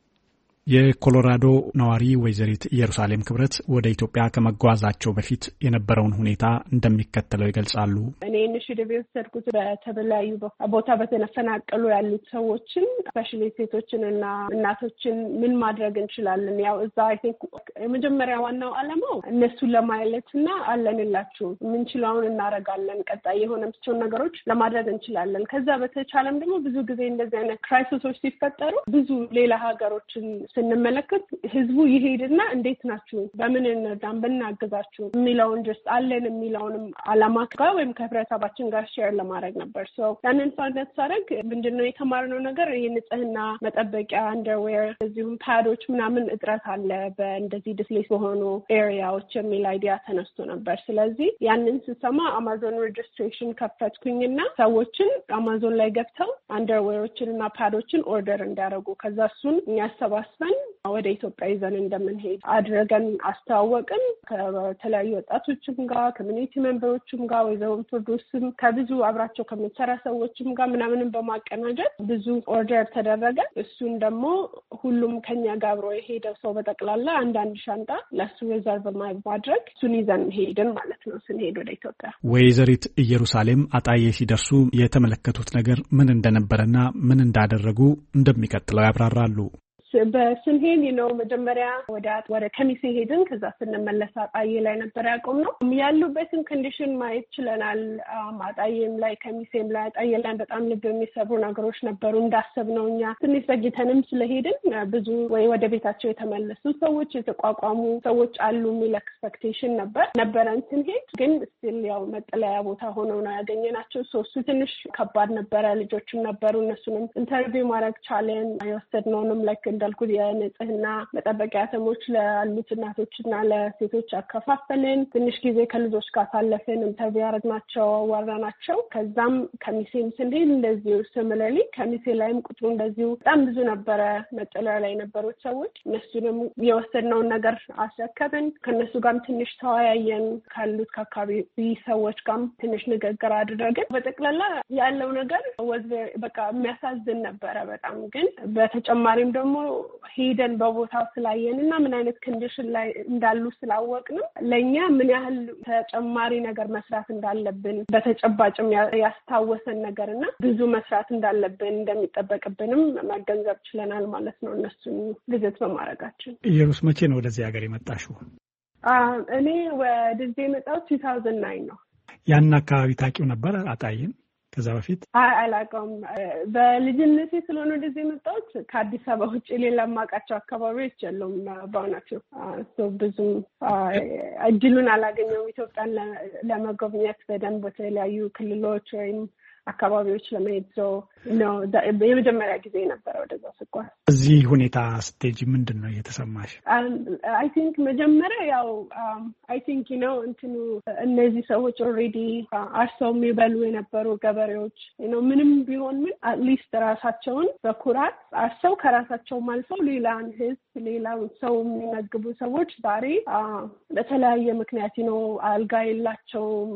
Speaker 4: የኮሎራዶ ነዋሪ ወይዘሪት ኢየሩሳሌም ክብረት ወደ ኢትዮጵያ ከመጓዛቸው በፊት የነበረውን ሁኔታ እንደሚከተለው ይገልጻሉ።
Speaker 20: እኔ ኢኒሺቲቭ የወሰድኩት በተለያዩ ቦታ በተፈናቀሉ ያሉት ሰዎችን ስፔሻሊ ሴቶችንና እናቶችን ምን ማድረግ እንችላለን። ያው እዛ አይ ቲንክ የመጀመሪያ ዋናው ዓላማው እነሱን ለማየትና አለንላችሁ የምንችለውን እናደርጋለን፣ ቀጣይ የሆነችውን ነገሮች ለማድረግ እንችላለን። ከዛ በተቻለም ደግሞ ብዙ ጊዜ እንደዚህ አይነት ክራይሲሶች ሲፈጠሩ ብዙ ሌላ ሀገሮችን ስንመለከት ህዝቡ ይሄድና እንዴት ናችሁ በምን እንርዳን ብናግዛችሁ የሚለውን ጀስት አለን የሚለውንም አላማ ጋር ወይም ከህብረተሰባችን ጋር ሼር ለማድረግ ነበር። ሶ ያንን ፋይናንስ ሳደርግ ምንድነው የተማርነው ነገር የንጽህና መጠበቂያ አንደርዌር እዚሁም ፓዶች ምናምን እጥረት አለ በእንደዚህ ዲስፕሌስ በሆኑ ኤሪያዎች የሚል አይዲያ ተነስቶ ነበር። ስለዚህ ያንን ስሰማ አማዞን ሬጅስትሬሽን ከፈትኩኝና ሰዎችን አማዞን ላይ ገብተው አንደርዌሮችን እና ፓዶችን ኦርደር እንዲያደርጉ ከዛ እሱን የሚያሰባስበን ወደ ኢትዮጵያ ይዘን እንደምንሄድ አድርገን አስተዋወቅን። ከተለያዩ ወጣቶችም ጋር ኮሚኒቲ ሜምበሮችም ጋር ወይዘሮ ፕሮዱስም ከብዙ አብራቸው ከሚሰራ ሰዎችም ጋር ምናምንም በማቀናጀት ብዙ ኦርደር ተደረገ። እሱን ደግሞ ሁሉም ከኛ ጋር አብሮ የሄደው ሰው በጠቅላላ አንዳንድ ሻንጣ ለሱ ሪዘርቭ ማድረግ እሱን ይዘን ሄድን ማለት ነው ስንሄድ ወደ ኢትዮጵያ።
Speaker 4: ወይዘሪት ኢየሩሳሌም አጣዬ ሲደርሱ የተመለከቱት ነገር ምን እንደነበረና ምን እንዳደረጉ እንደሚቀጥለው ያብራራሉ።
Speaker 20: በስንሄድ ነው መጀመሪያ ወደ ወደ ከሚሴ ሄድን። ከዛ ስንመለስ አጣዬ ላይ ነበር ያቆምነው። ያሉበትን ኮንዲሽን ማየት ችለናል። አጣዬም ላይ ከሚሴም ላይ አጣዬ ላይ በጣም ልብ የሚሰብሩ ነገሮች ነበሩ። እንዳሰብነው እኛ ትንሽ ዘግይተንም ስለሄድን ብዙ ወይ ወደ ቤታቸው የተመለሱ ሰዎች የተቋቋሙ ሰዎች አሉ የሚል ኤክስፔክቴሽን ነበር ነበረን ስንሄድ። ግን ስቲል ያው መጠለያ ቦታ ሆነው ነው ያገኘናቸው። ሶስቱ ትንሽ ከባድ ነበረ። ልጆችም ነበሩ። እነሱንም ኢንተርቪው ማድረግ ቻለን። የወሰድነውንም ላይክ እንዳልኩት የንጽህና መጠበቂያ ተሞች ላሉት እናቶችና ለሴቶች አከፋፈልን። ትንሽ ጊዜ ከልጆች ጋር ሳለፍን ኢንተርቪው ያደረግናቸው አዋራናቸው። ከዛም ከሚሴም ስንሄድ እንደዚሁ ስምለሊ ከሚሴ ላይም ቁጥሩ እንደዚሁ በጣም ብዙ ነበረ መጠለያ ላይ የነበሩት ሰዎች። እነሱንም የወሰድነውን ነገር አስረከብን። ከእነሱ ጋርም ትንሽ ተወያየን። ካሉት ከአካባቢ ሰዎች ጋርም ትንሽ ንግግር አድረግን። በጠቅላላ ያለው ነገር ወዝ በቃ የሚያሳዝን ነበረ በጣም። ግን በተጨማሪም ደግሞ ሄደን በቦታው ስላየን እና ምን አይነት ኮንዲሽን ላይ እንዳሉ ስላወቅን ለኛ ምን ያህል ተጨማሪ ነገር መስራት እንዳለብን በተጨባጭም ያስታወሰን ነገርና ብዙ መስራት እንዳለብን እንደሚጠበቅብንም መገንዘብ ችለናል ማለት ነው እነሱን ቪዚት በማድረጋችን።
Speaker 4: ኢየሩስ መቼ ነው ወደዚህ ሀገር የመጣሽው?
Speaker 20: እኔ ወደዚህ የመጣሁት ሁለት ሺህ ዘጠኝ ነው።
Speaker 4: ያን አካባቢ ታውቂው ነበር አጣዬን? ከዛ በፊት
Speaker 20: አይ አላውቀውም። በልጅነቴ ስለሆነ ወደዚህ የመጣሁት ከአዲስ አበባ ውጭ ሌላ የማውቃቸው አካባቢዎች የሉም በእውነቱ። ብዙም እድሉን አላገኘውም ኢትዮጵያን ለመጎብኘት በደንብ በተለያዩ ክልሎች ወይም አካባቢዎች ለመሄድ ሰው ነው የመጀመሪያ ጊዜ ነበረ ወደዛ ስጓዝ።
Speaker 4: እዚህ ሁኔታ ስትሄጂ ምንድን ነው የተሰማሽ?
Speaker 20: አይ ቲንክ መጀመሪያ ያው አይ ቲንክ ነው እንትኑ እነዚህ ሰዎች ኦልሬዲ አርሰው የሚበሉ የነበሩ ገበሬዎች ነው ምንም ቢሆን ምን አትሊስት ራሳቸውን በኩራት አርሰው ከራሳቸውም አልፈው ሌላን ህዝብ ሌላን ሰው የሚመግቡ ሰዎች ዛሬ በተለያየ ምክንያት ነው አልጋ የላቸውም፣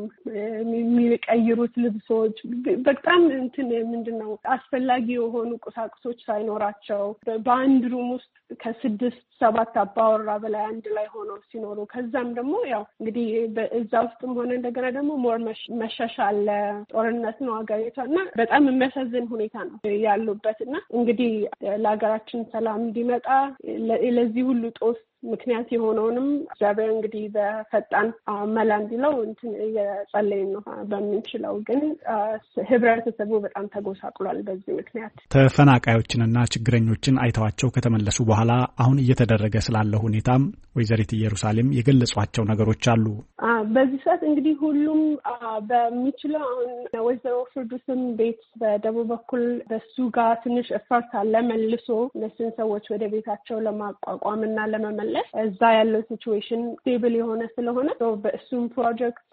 Speaker 20: የሚቀይሩት ልብሶች በጣም እንትን ምንድነው አስፈላጊ የሆኑ ቁሳቁሶች ሳይኖራቸው በአንድ ሩም ውስጥ ከስድስት ሰባት አባወራ በላይ አንድ ላይ ሆነው ሲኖሩ ከዛም ደግሞ ያው እንግዲህ በዛ ውስጥም ሆነ እንደገና ደግሞ ሞር መሻሻል ጦርነት ነው አገሪቷና በጣም የሚያሳዝን ሁኔታ ነው ያሉበትና እንግዲህ ለሀገራችን ሰላም እንዲመጣ ለዚህ ሁሉ ጦስ ምክንያት የሆነውንም እግዚአብሔር እንግዲህ በፈጣን መላ እንዲለው እንትን እየጸለይን ነው በምንችለው። ግን ህብረተሰቡ በጣም ተጎሳቅሏል በዚህ ምክንያት።
Speaker 4: ተፈናቃዮችንና ችግረኞችን አይተዋቸው ከተመለሱ በኋላ አሁን እየተደረገ ስላለው ሁኔታም ወይዘሪት ኢየሩሳሌም የገለጿቸው ነገሮች አሉ።
Speaker 20: በዚህ ሰዓት እንግዲህ ሁሉም በሚችለው አሁን ወይዘሮ ፍርዱስም ቤት በደቡብ በኩል በሱ ጋር ትንሽ እፈርት አለ መልሶ እነሱን ሰዎች ወደ ቤታቸው ለማቋቋምና ለመመለስ እዛ ያለው ሲቹዌሽን ስቴብል የሆነ ስለሆነ በእሱም ፕሮጀክት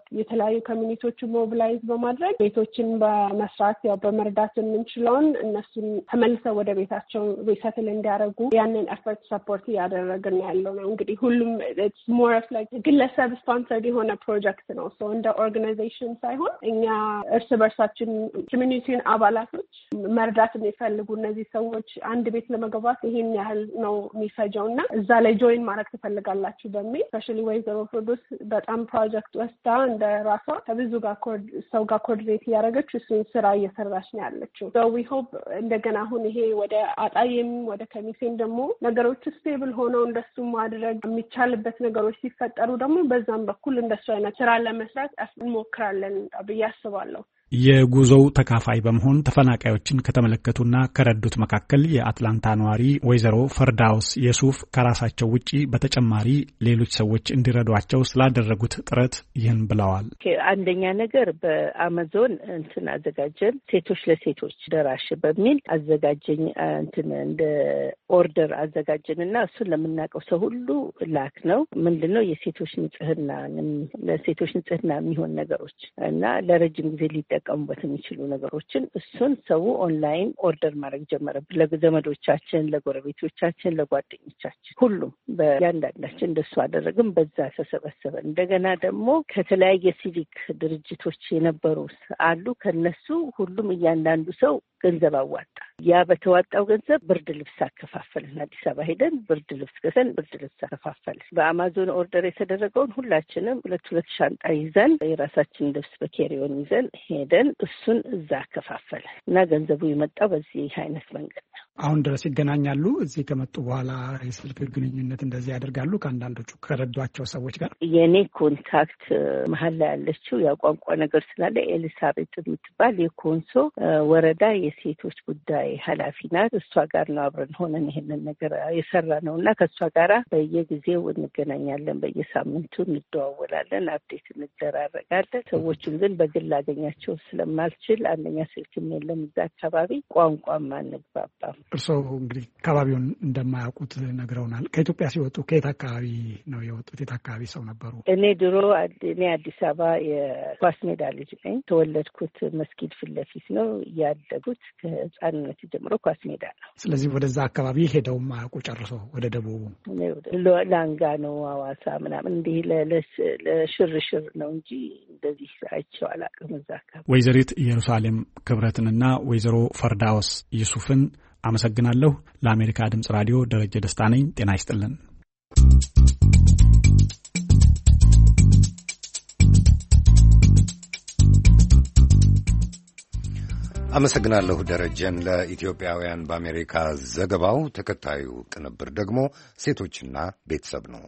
Speaker 20: የተለያዩ ኮሚኒቲዎችን ሞቢላይዝ በማድረግ ቤቶችን በመስራት ያው በመርዳት የምንችለውን እነሱን ተመልሰው ወደ ቤታቸው ሪሰትል እንዲያደርጉ ያንን ኤፈርት ሰፖርት እያደረግን ያለው ነው። እንግዲህ ሁሉም ኢትስ ሞር ኦፍ ላይክ ግለሰብ ስፖንሰርድ የሆነ ፕሮጀክት ነው። ሶ እንደ ኦርጋናይዜሽን ሳይሆን እኛ እርስ በርሳችን ኮሚኒቲን አባላቶች መርዳት የሚፈልጉ እነዚህ ሰዎች አንድ ቤት ለመግባት ይሄን ያህል ነው የሚፈጀውና እዛ ላይ ጆይን ማድረግ ትፈልጋላችሁ በሚል ስፔሻሊ ወይዘሮ ፍርዶስ በጣም ፕሮጀክት ወስዳ እንደ ራሷ ከብዙ ጋር ሰው ጋር ኮኦርዲኔት እያደረገች እሱን ስራ እየሰራች ነው ያለችው። ሶ ዊ ሆፕ እንደገና አሁን ይሄ ወደ አጣዬም ወደ ከሚሴም ደግሞ ነገሮች ስቴብል ሆነው እንደሱ ማድረግ የሚቻልበት ነገሮች ሲፈጠሩ ደግሞ በዛም በኩል እንደሱ አይነት ስራ ለመስራት እንሞክራለን ብዬ አስባለሁ።
Speaker 4: የጉዞው ተካፋይ በመሆን ተፈናቃዮችን ከተመለከቱና ከረዱት መካከል የአትላንታ ነዋሪ ወይዘሮ ፈርዳውስ የሱፍ ከራሳቸው ውጪ በተጨማሪ ሌሎች ሰዎች እንዲረዷቸው ስላደረጉት ጥረት ይህን ብለዋል።
Speaker 21: አንደኛ ነገር በአማዞን እንትን አዘጋጀን፣ ሴቶች ለሴቶች ደራሽ በሚል አዘጋጀኝ እንትን እንደ ኦርደር አዘጋጀንና እሱን ለምናውቀው ሰው ሁሉ ላክ ነው። ምንድነው የሴቶች ንጽህና ለሴቶች ንጽህና የሚሆን ነገሮች እና ለረጅም ጊዜ ሊጠ ቀምበት የሚችሉ ነገሮችን እሱን ሰው ኦንላይን ኦርደር ማድረግ ጀመረ። ለዘመዶቻችን፣ ለጎረቤቶቻችን፣ ለጓደኞቻችን ሁሉም በያንዳንዳችን እንደሱ አደረግን። በዛ ተሰበሰበ። እንደገና ደግሞ ከተለያየ ሲቪክ ድርጅቶች የነበሩ አሉ። ከነሱ ሁሉም እያንዳንዱ ሰው ገንዘብ አዋጣ። ያ በተዋጣው ገንዘብ ብርድ ልብስ አከፋፈልን። አዲስ አበባ ሄደን ብርድ ልብስ ገዝተን ብርድ ልብስ አከፋፈልን። በአማዞን ኦርደር የተደረገውን ሁላችንም ሁለት ሁለት ሻንጣ ይዘን የራሳችንን ልብስ በኬሪዮን ይዘን ሄደን እሱን እዛ አከፋፈልን እና ገንዘቡ የመጣው በዚህ አይነት መንገድ ነው።
Speaker 4: አሁን ድረስ ይገናኛሉ። እዚህ ከመጡ በኋላ የስልክ ግንኙነት እንደዚህ ያደርጋሉ ከአንዳንዶቹ ከረዷቸው ሰዎች ጋር።
Speaker 21: የኔ ኮንታክት መሀል ላይ ያለችው ያው ቋንቋ ነገር ስላለ ኤሊሳቤት የምትባል የኮንሶ ወረዳ የሴቶች ጉዳይ ኃላፊ ናት። እሷ ጋር ነው አብረን ሆነን ይሄንን ነገር የሰራ ነው እና ከእሷ ጋር በየጊዜው እንገናኛለን፣ በየሳምንቱ እንደዋወላለን፣ አፕዴት እንደራረጋለን። ሰዎቹን ግን በግል አገኛቸው ስለማልችል አንደኛ ስልክም የለም እዛ አካባቢ፣ ቋንቋም አንግባባም።
Speaker 4: እርስዎ እንግዲህ አካባቢውን እንደማያውቁት ነግረውናል። ከኢትዮጵያ ሲወጡ ከየት አካባቢ ነው የወጡት? የት አካባቢ ሰው ነበሩ?
Speaker 21: እኔ ድሮ እኔ አዲስ አበባ የኳስ ሜዳ ልጅ ነኝ። ተወለድኩት መስጊድ ፊት ለፊት ነው ያደጉት። ከህፃንነት ጀምሮ ኳስ ሜዳ ነው።
Speaker 4: ስለዚህ ወደዛ አካባቢ ሄደውም አያውቁ ጨርሶ? ወደ ደቡቡ
Speaker 21: ላንጋ ነው ሐዋሳ ምናምን እንዲህ ለሽርሽር ነው እንጂ እንደዚህ አይቼው አላውቅም እዛ አካባቢ።
Speaker 4: ወይዘሪት ኢየሩሳሌም ክብረትንና ወይዘሮ ፈርዳውስ ዩሱፍን አመሰግናለሁ። ለአሜሪካ ድምጽ ራዲዮ ደረጀ ደስታ ነኝ። ጤና ይስጥልን።
Speaker 1: አመሰግናለሁ ደረጀን ለኢትዮጵያውያን በአሜሪካ ዘገባው። ተከታዩ ቅንብር ደግሞ ሴቶችና ቤተሰብ ነው።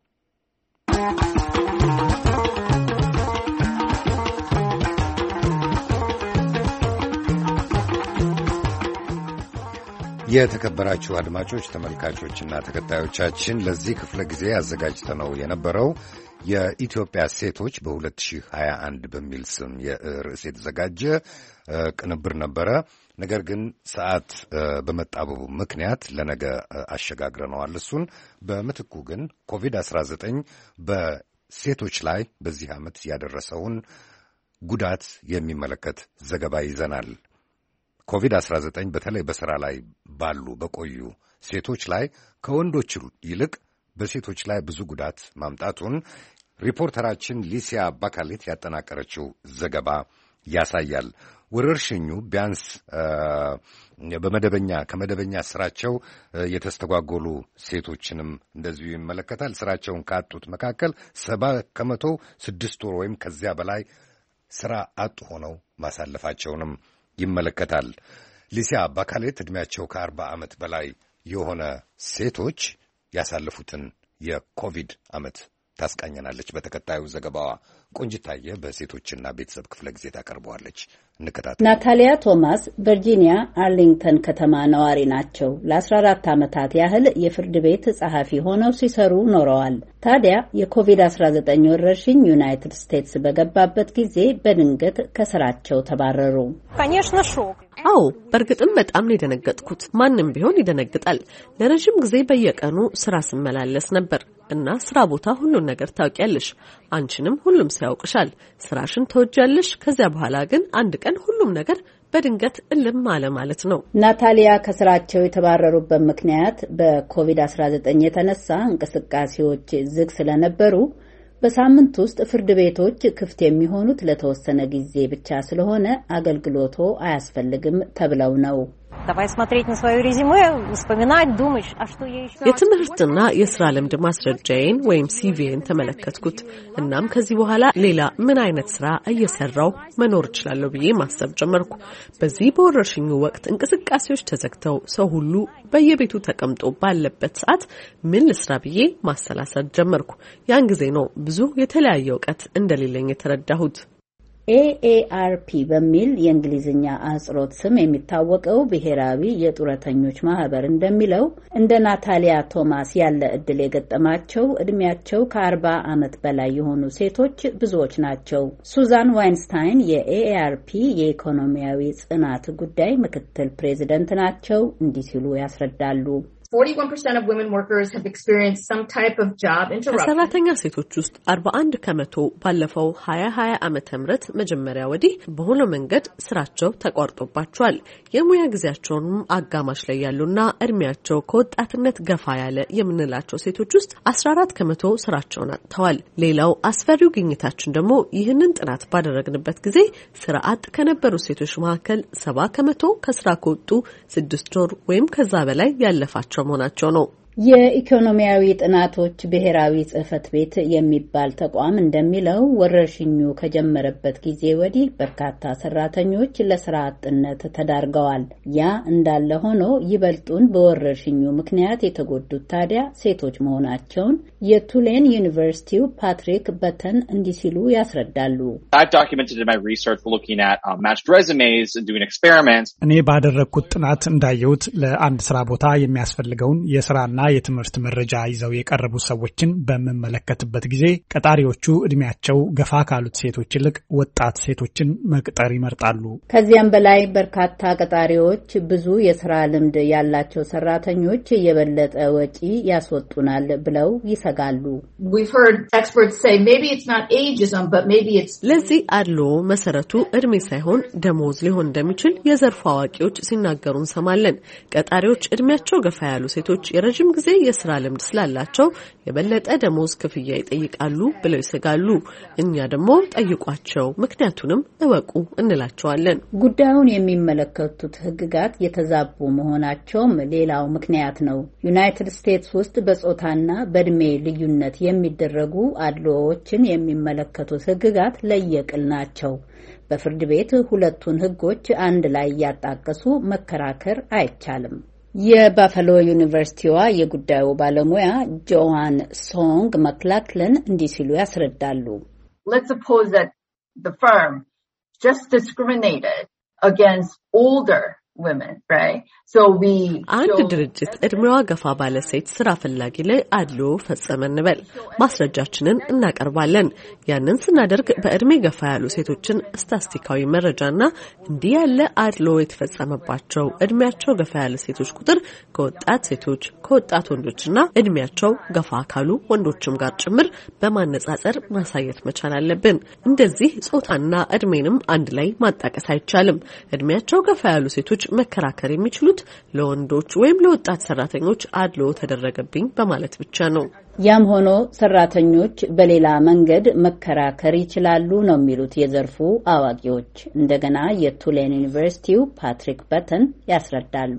Speaker 1: የተከበራችሁ አድማጮች፣ ተመልካቾችና ተከታዮቻችን ለዚህ ክፍለ ጊዜ አዘጋጅተነው የነበረው የኢትዮጵያ ሴቶች በሁለት ሺህ ሀያ አንድ በሚል ስም የርዕስ የተዘጋጀ ቅንብር ነበረ። ነገር ግን ሰዓት በመጣበቡ ምክንያት ለነገ አሸጋግረነዋል። እሱን በምትኩ ግን ኮቪድ አስራ ዘጠኝ በሴቶች ላይ በዚህ ዓመት ያደረሰውን ጉዳት የሚመለከት ዘገባ ይዘናል። ኮቪድ አስራ ዘጠኝ በተለይ በሥራ ላይ ባሉ በቆዩ ሴቶች ላይ ከወንዶች ይልቅ በሴቶች ላይ ብዙ ጉዳት ማምጣቱን ሪፖርተራችን ሊሲያ ባካሌት ያጠናቀረችው ዘገባ ያሳያል። ወረርሽኙ ቢያንስ በመደበኛ ከመደበኛ ስራቸው የተስተጓጎሉ ሴቶችንም እንደዚሁ ይመለከታል። ስራቸውን ካጡት መካከል ሰባ ከመቶ ስድስት ወር ወይም ከዚያ በላይ ስራ አጡ ሆነው ማሳለፋቸውንም ይመለከታል። ሊሲያ ባካሌት ዕድሜያቸው ከአርባ ዓመት በላይ የሆነ ሴቶች ያሳለፉትን የኮቪድ ዓመት ታስቃኘናለች። በተከታዩ ዘገባዋ ቆንጅታየ በሴቶችና ቤተሰብ ክፍለ ጊዜ ታቀርበዋለች። እንከታተል።
Speaker 22: ናታሊያ ቶማስ ቨርጂኒያ አርሊንግተን ከተማ ነዋሪ ናቸው። ለአስራ አራት ዓመታት ያህል የፍርድ ቤት ጸሐፊ ሆነው ሲሰሩ ኖረዋል። ታዲያ የኮቪድ አስራ ዘጠኝ ወረርሽኝ ዩናይትድ ስቴትስ በገባበት ጊዜ በድንገት ከስራቸው ተባረሩ።
Speaker 5: አዎ በእርግጥም በጣም ነው የደነገጥኩት። ማንም ቢሆን ይደነግጣል። ለረጅም ጊዜ በየቀኑ ስራ ስመላለስ ነበር እና ስራ ቦታ ሁሉን ነገር ታውቂያለሽ። አንቺንም ሁሉም ሲያውቅሻል። ስራሽን ተወጃለሽ። ከዚያ በኋላ ግን አንድ ቀን ሁሉም ነገር በድንገት እልም አለ ማለት ነው።
Speaker 22: ናታሊያ ከስራቸው የተባረሩበት ምክንያት በኮቪድ አስራ ዘጠኝ የተነሳ እንቅስቃሴዎች ዝግ ስለነበሩ በሳምንት ውስጥ ፍርድ ቤቶች ክፍት የሚሆኑት ለተወሰነ ጊዜ ብቻ ስለሆነ አገልግሎቶ አያስፈልግም ተብለው ነው።
Speaker 5: የትምህርትና የስራ ልምድ ማስረጃዬን ወይም ሲቪን ተመለከትኩት። እናም ከዚህ በኋላ ሌላ ምን አይነት ስራ እየሰራው መኖር እችላለሁ ብዬ ማሰብ ጀመርኩ። በዚህ በወረርሽኙ ወቅት እንቅስቃሴዎች ተዘግተው ሰው ሁሉ በየቤቱ ተቀምጦ ባለበት ሰዓት ምን ልስራ ብዬ ማሰላሰል ጀመርኩ። ያን ጊዜ ነው ብዙ የተለያየ እውቀት እንደሌለኝ የተረዳሁት።
Speaker 22: ኤ ኤ አር ፒ በሚል የእንግሊዝኛ አህጽሮት ስም የሚታወቀው ብሔራዊ የጡረተኞች ማህበር እንደሚለው እንደ ናታሊያ ቶማስ ያለ እድል የገጠማቸው እድሜያቸው ከአርባ ዓመት በላይ የሆኑ ሴቶች ብዙዎች ናቸው። ሱዛን ዋይንስታይን የኤ ኤ አር ፒ የኢኮኖሚያዊ ጽናት ጉዳይ ምክትል ፕሬዚደንት ናቸው። እንዲህ ሲሉ ያስረዳሉ።
Speaker 6: forty-one percent of women workers have experienced some type of job interruption.
Speaker 5: ከሰራተኛ ሴቶች ውስጥ አርባ አንድ ከመቶ ባለፈው ሀያ ሀያ ዓመተ ምህረት መጀመሪያ ወዲህ በሆነ መንገድ ስራቸው ተቋርጦባቸዋል። የሙያ ጊዜያቸውንም አጋማሽ ላይ ያሉና እድሜያቸው ከወጣትነት ገፋ ያለ የምንላቸው ሴቶች ውስጥ አስራ አራት ከመቶ ስራቸውን አጥተዋል። ሌላው አስፈሪው ግኝታችን ደግሞ ይህንን ጥናት ባደረግንበት ጊዜ ስራ አጥ ከነበሩ ሴቶች መካከል ሰባ ከመቶ ከስራ ከወጡ ስድስት ወር ወይም ከዛ በላይ ያለፋቸው መሆናቸው ነው።
Speaker 22: የኢኮኖሚያዊ ጥናቶች ብሔራዊ ጽሕፈት ቤት የሚባል ተቋም እንደሚለው ወረርሽኙ ከጀመረበት ጊዜ ወዲህ በርካታ ሰራተኞች ለስራ አጥነት ተዳርገዋል። ያ እንዳለ ሆኖ ይበልጡን በወረርሽኙ ምክንያት የተጎዱት ታዲያ ሴቶች መሆናቸውን የቱሌን ዩኒቨርሲቲው ፓትሪክ በተን እንዲህ ሲሉ ያስረዳሉ።
Speaker 4: እኔ ባደረግኩት ጥናት እንዳየሁት ለአንድ ስራ ቦታ የሚያስፈልገውን የስራና የትምህርት መረጃ ይዘው የቀረቡ ሰዎችን በመመለከትበት ጊዜ ቀጣሪዎቹ እድሜያቸው ገፋ ካሉት ሴቶች ይልቅ ወጣት ሴቶችን መቅጠር ይመርጣሉ።
Speaker 22: ከዚያም በላይ በርካታ ቀጣሪዎች ብዙ የስራ ልምድ ያላቸው ሰራተኞች የበለጠ ወጪ ያስወጡናል ብለው ይሰጋሉ።
Speaker 5: ለዚህ አድሎ መሰረቱ እድሜ ሳይሆን ደሞዝ ሊሆን እንደሚችል የዘርፉ አዋቂዎች ሲናገሩ እንሰማለን። ቀጣሪዎች እድሜያቸው ገፋ ያሉ ሴቶች የረጅም ጊዜ የስራ ልምድ ስላላቸው የበለጠ ደሞዝ ክፍያ ይጠይቃሉ ብለው ይሰጋሉ። እኛ ደግሞ ጠይቋቸው ምክንያቱንም እወቁ እንላቸዋለን።
Speaker 22: ጉዳዩን የሚመለከቱት ህግጋት የተዛቡ መሆናቸውም ሌላው ምክንያት ነው። ዩናይትድ ስቴትስ ውስጥ በጾታና በእድሜ ልዩነት የሚደረጉ አድሎዎችን የሚመለከቱት ህግጋት ለየቅል ናቸው። በፍርድ ቤት ሁለቱን ህጎች አንድ ላይ ያጣቀሱ መከራከር አይቻልም። የባፋሎ ዩኒቨርሲቲዋ የጉዳዩ ባለሙያ ጆዋን ሶንግ መክላክለን እንዲህ ሲሉ ያስረዳሉ።
Speaker 6: Let's suppose that the firm just discriminated against older women, right? So we
Speaker 5: አንድ ድርጅት እድሜዋ ገፋ ባለ ሴት ስራ ፈላጊ ላይ አድሎ ፈጸመ እንበል። ማስረጃችንን እናቀርባለን። ያንን ስናደርግ በእድሜ ገፋ ያሉ ሴቶችን ስታቲስቲካዊ መረጃና እንዲህ ያለ አድሎ የተፈጸመባቸው እድሜያቸው ገፋ ያለ ሴቶች ቁጥር ከወጣት ሴቶች፣ ከወጣት ወንዶችና እድሜያቸው ገፋ ካሉ ወንዶችም ጋር ጭምር በማነጻጸር ማሳየት መቻል አለብን። እንደዚህ ጾታና እድሜንም አንድ ላይ ማጣቀስ አይቻልም። እድሜያቸው ገፋ ያሉ ሴቶች መከራከር የሚችሉት ለወንዶች ወይም ለወጣት ሰራተኞች አድሎ ተደረገብኝ በማለት ብቻ ነው።
Speaker 22: ያም ሆኖ ሰራተኞች በሌላ መንገድ መከራከር ይችላሉ ነው የሚሉት የዘርፉ አዋቂዎች። እንደገና የቱሌን ዩኒቨርሲቲው ፓትሪክ በተን ያስረዳሉ።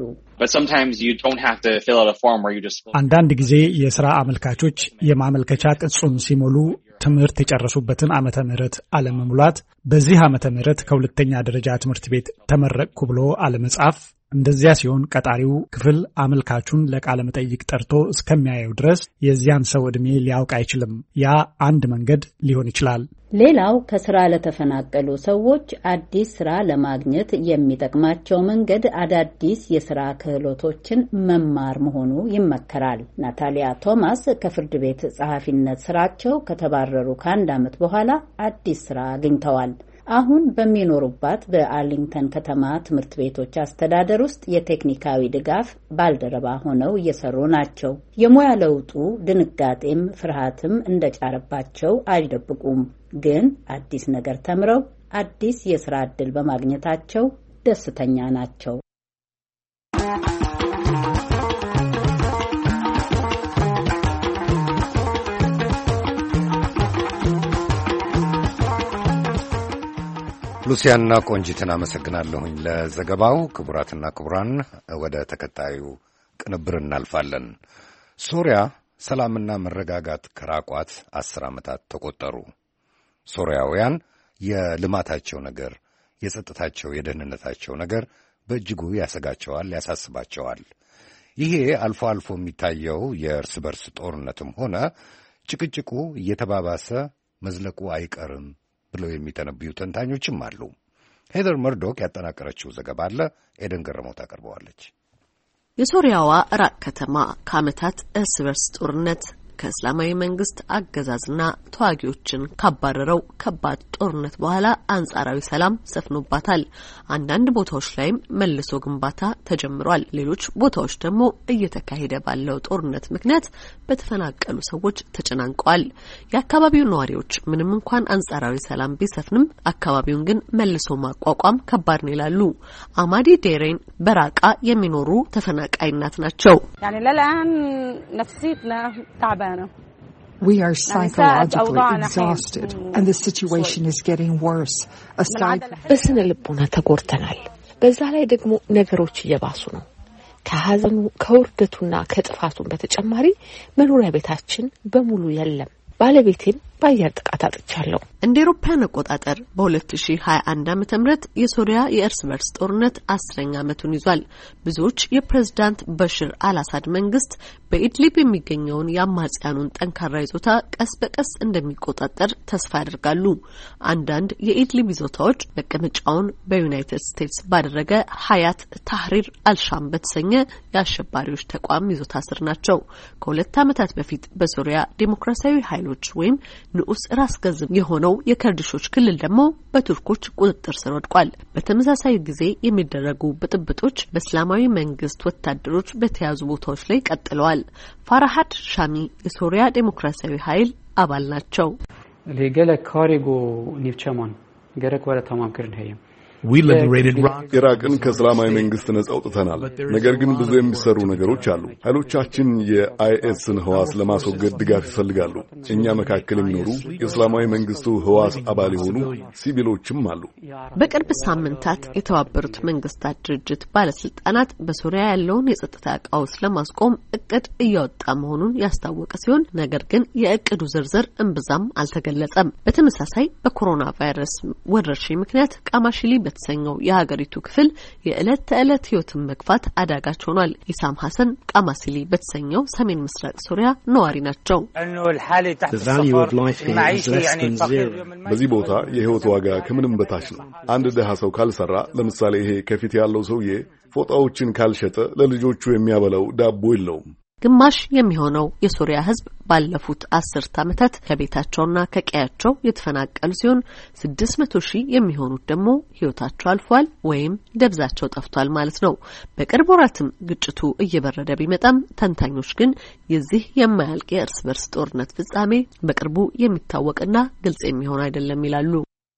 Speaker 4: አንዳንድ ጊዜ የስራ አመልካቾች የማመልከቻ ቅጹን ሲሞሉ ትምህርት የጨረሱበትን ዓመተ ምህረት አለመሙላት፣ በዚህ ዓመተ ምህረት ከሁለተኛ ደረጃ ትምህርት ቤት ተመረቅኩ ብሎ አለመጻፍ፣ እንደዚያ ሲሆን ቀጣሪው ክፍል አመልካቹን ለቃለ መጠይቅ ጠርቶ እስከሚያየው ድረስ የዚያን ሰው ዕድሜ ሊያውቅ አይችልም። ያ አንድ መንገድ ሊሆን ይችላል።
Speaker 22: ሌላው ከስራ ለተፈናቀሉ ሰዎች አዲስ ስራ ለማግኘት የሚጠቅማቸው መንገድ አዳዲስ የስራ ክህሎቶችን መማር መሆኑ ይመከራል። ናታሊያ ቶማስ ከፍርድ ቤት ጸሐፊነት ስራቸው ከተባረሩ ከአንድ ዓመት በኋላ አዲስ ስራ አግኝተዋል። አሁን በሚኖሩባት በአርሊንግተን ከተማ ትምህርት ቤቶች አስተዳደር ውስጥ የቴክኒካዊ ድጋፍ ባልደረባ ሆነው እየሰሩ ናቸው። የሙያ ለውጡ ድንጋጤም ፍርሃትም እንደጫረባቸው አይደብቁም። ግን አዲስ ነገር ተምረው አዲስ የሥራ ዕድል በማግኘታቸው ደስተኛ ናቸው።
Speaker 1: ሉሲያና ቆንጂትን አመሰግናለሁኝ ለዘገባው። ክቡራትና ክቡራን ወደ ተከታዩ ቅንብር እናልፋለን። ሶሪያ ሰላምና መረጋጋት ከራቋት አስር ዓመታት ተቆጠሩ። ሶሪያውያን የልማታቸው ነገር፣ የጸጥታቸው፣ የደህንነታቸው ነገር በእጅጉ ያሰጋቸዋል፣ ያሳስባቸዋል። ይሄ አልፎ አልፎ የሚታየው የእርስ በርስ ጦርነትም ሆነ ጭቅጭቁ እየተባባሰ መዝለቁ አይቀርም ብለው የሚተነብዩ ተንታኞችም አሉ። ሄደር መርዶክ ያጠናቀረችው ዘገባ አለ። ኤደን ገረመው ታቀርበዋለች።
Speaker 5: የሶሪያዋ ራቅ ከተማ ከዓመታት እርስ በርስ ጦርነት ከእስላማዊ መንግስት አገዛዝና ተዋጊዎችን ካባረረው ከባድ ጦርነት በኋላ አንጻራዊ ሰላም ሰፍኖባታል። አንዳንድ ቦታዎች ላይም መልሶ ግንባታ ተጀምሯል። ሌሎች ቦታዎች ደግሞ እየተካሄደ ባለው ጦርነት ምክንያት በተፈናቀሉ ሰዎች ተጨናንቀዋል። የአካባቢው ነዋሪዎች ምንም እንኳን አንጻራዊ ሰላም ቢሰፍንም አካባቢውን ግን መልሶ ማቋቋም ከባድ ነው ይላሉ። አማዲ ዴሬን በራቃ የሚኖሩ ተፈናቃይ እናት ናቸው።
Speaker 3: We are psychologically exhausted and the situation is getting worse. Aside
Speaker 7: በስነ ልቦና ተጎድተናል። በዛ ላይ ደግሞ ነገሮች እየባሱ ነው። ከሐዘኑ ከውርደቱና ከጥፋቱን በተጨማሪ መኖሪያ ቤታችን በሙሉ የለም። ባለቤቴን በአየር ጥቃት አጥቻለሁ።
Speaker 5: እንደ አውሮፓውያን አቆጣጠር በ2021 ዓመተ ምህረት የሶሪያ የእርስ በርስ ጦርነት አስረኛ ዓመቱን ይዟል። ብዙዎች የፕሬዝዳንት በሽር አልአሳድ መንግስት በኢድሊብ የሚገኘውን የአማጽያኑን ጠንካራ ይዞታ ቀስ በቀስ እንደሚቆጣጠር ተስፋ ያደርጋሉ። አንዳንድ የኢድሊብ ይዞታዎች መቀመጫውን በዩናይትድ ስቴትስ ባደረገ ሀያት ታህሪር አልሻም በተሰኘ የአሸባሪዎች ተቋም ይዞታ ስር ናቸው። ከሁለት ዓመታት በፊት በሶሪያ ዴሞክራሲያዊ ኃይሎች ወይም ንዑስ ራስ ገዝ የሆነው የከርዲሾች ክልል ደግሞ በቱርኮች ቁጥጥር ስር ወድቋል። በተመሳሳይ ጊዜ የሚደረጉ ብጥብጦች በእስላማዊ መንግስት ወታደሮች በተያዙ ቦታዎች ላይ ቀጥለዋል። ፋራሃድ ሻሚ የሶሪያ ዴሞክራሲያዊ ኃይል አባል ናቸው።
Speaker 23: ለገለ ካሪጎ ኒፍቸማን ገረክ ወረ ተማም ክርን ሄም
Speaker 17: ኢራቅን ከእስላማዊ መንግስት ነጻ አውጥተናል። ነገር ግን ብዙ የሚሰሩ ነገሮች አሉ። ኃይሎቻችን የአይኤስን ህዋስ ለማስወገድ ድጋፍ ይፈልጋሉ። እኛ መካከል የሚኖሩ የእስላማዊ መንግስቱ ህዋስ አባል የሆኑ ሲቪሎችም አሉ።
Speaker 5: በቅርብ ሳምንታት የተባበሩት መንግስታት ድርጅት ባለስልጣናት በሶሪያ ያለውን የጸጥታ ቀውስ ለማስቆም እቅድ እያወጣ መሆኑን ያስታወቀ ሲሆን ነገር ግን የእቅዱ ዝርዝር እምብዛም አልተገለጸም። በተመሳሳይ በኮሮና ቫይረስ ወረርሽኝ ምክንያት ቃማሽሊ በተሰኘው የሀገሪቱ ክፍል የዕለት ተዕለት ህይወትን መግፋት አዳጋች ሆኗል። ኢሳም ሐሰን ቃማሲሊ በተሰኘው ሰሜን ምስራቅ ሶሪያ ነዋሪ ናቸው።
Speaker 17: በዚህ ቦታ የህይወት ዋጋ ከምንም በታች ነው። አንድ ደሃ ሰው ካልሰራ፣ ለምሳሌ ይሄ ከፊት ያለው ሰውዬ ፎጣዎችን ካልሸጠ ለልጆቹ የሚያበላው ዳቦ የለውም።
Speaker 5: ግማሽ የሚሆነው የሶሪያ ህዝብ ባለፉት አስርት ዓመታት ከቤታቸውና ከቀያቸው የተፈናቀሉ ሲሆን ስድስት መቶ ሺህ የሚሆኑት ደግሞ ህይወታቸው አልፏል ወይም ደብዛቸው ጠፍቷል ማለት ነው። በቅርብ ወራትም ግጭቱ እየበረደ ቢመጣም ተንታኞች ግን የዚህ የማያልቅ የእርስ በርስ ጦርነት ፍጻሜ በቅርቡ የሚታወቅና ግልጽ የሚሆን አይደለም ይላሉ።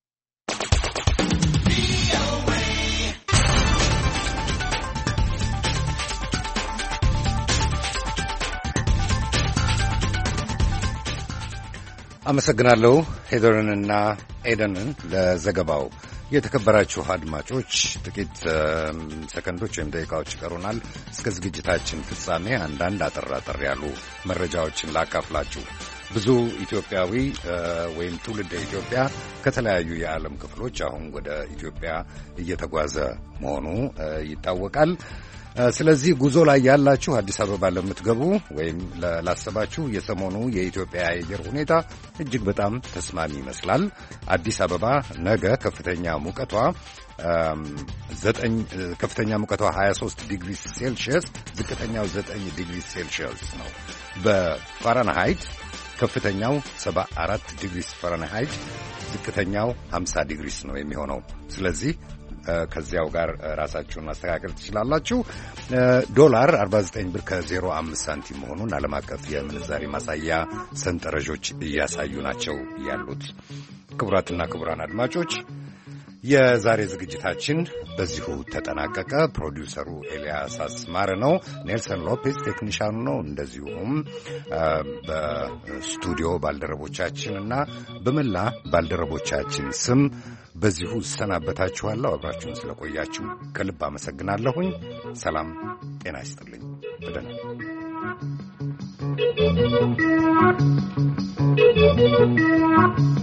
Speaker 1: አመሰግናለሁ ሄደርንና ኤደንን ለዘገባው። የተከበራችሁ አድማጮች ጥቂት ሰከንዶች ወይም ደቂቃዎች ይቀሩናል እስከ ዝግጅታችን ፍጻሜ። አንዳንድ አጠር አጠር ያሉ መረጃዎችን ላካፍላችሁ። ብዙ ኢትዮጵያዊ ወይም ትውልደ ኢትዮጵያ ከተለያዩ የዓለም ክፍሎች አሁን ወደ ኢትዮጵያ እየተጓዘ መሆኑ ይታወቃል። ስለዚህ ጉዞ ላይ ያላችሁ አዲስ አበባ ለምትገቡ ወይም ላሰባችሁ የሰሞኑ የኢትዮጵያ የአየር ሁኔታ እጅግ በጣም ተስማሚ ይመስላል። አዲስ አበባ ነገ ከፍተኛ ሙቀቷ ዘጠኝ ከፍተኛ ሙቀቷ ሀያ ሦስት ዲግሪ ሴልሺየስ፣ ዝቅተኛው ዘጠኝ ዲግሪ ሴልሺየስ ነው። በፋራንሃይት ከፍተኛው ሰባ አራት ዲግሪ ፋራንሃይት፣ ዝቅተኛው ሃምሳ ዲግሪስ ነው የሚሆነው። ስለዚህ ከዚያው ጋር ራሳችሁን ማስተካከል ትችላላችሁ። ዶላር አርባ ዘጠኝ ብር ከዜሮ አምስት ሳንቲም መሆኑን ዓለም አቀፍ የምንዛሪ ማሳያ ሰንጠረዦች እያሳዩ ናቸው ያሉት። ክቡራትና ክቡራን አድማጮች የዛሬ ዝግጅታችን በዚሁ ተጠናቀቀ። ፕሮዲውሰሩ ኤልያስ አስማረ ነው። ኔልሰን ሎፔዝ ቴክኒሻኑ ነው። እንደዚሁም በስቱዲዮ ባልደረቦቻችንና በመላ ባልደረቦቻችን ስም በዚሁ እሰናበታችኋለሁ። አብራችሁን ስለቆያችሁ ከልብ አመሰግናለሁኝ። ሰላም ጤና ይስጥልኝ። በደህና Thank you.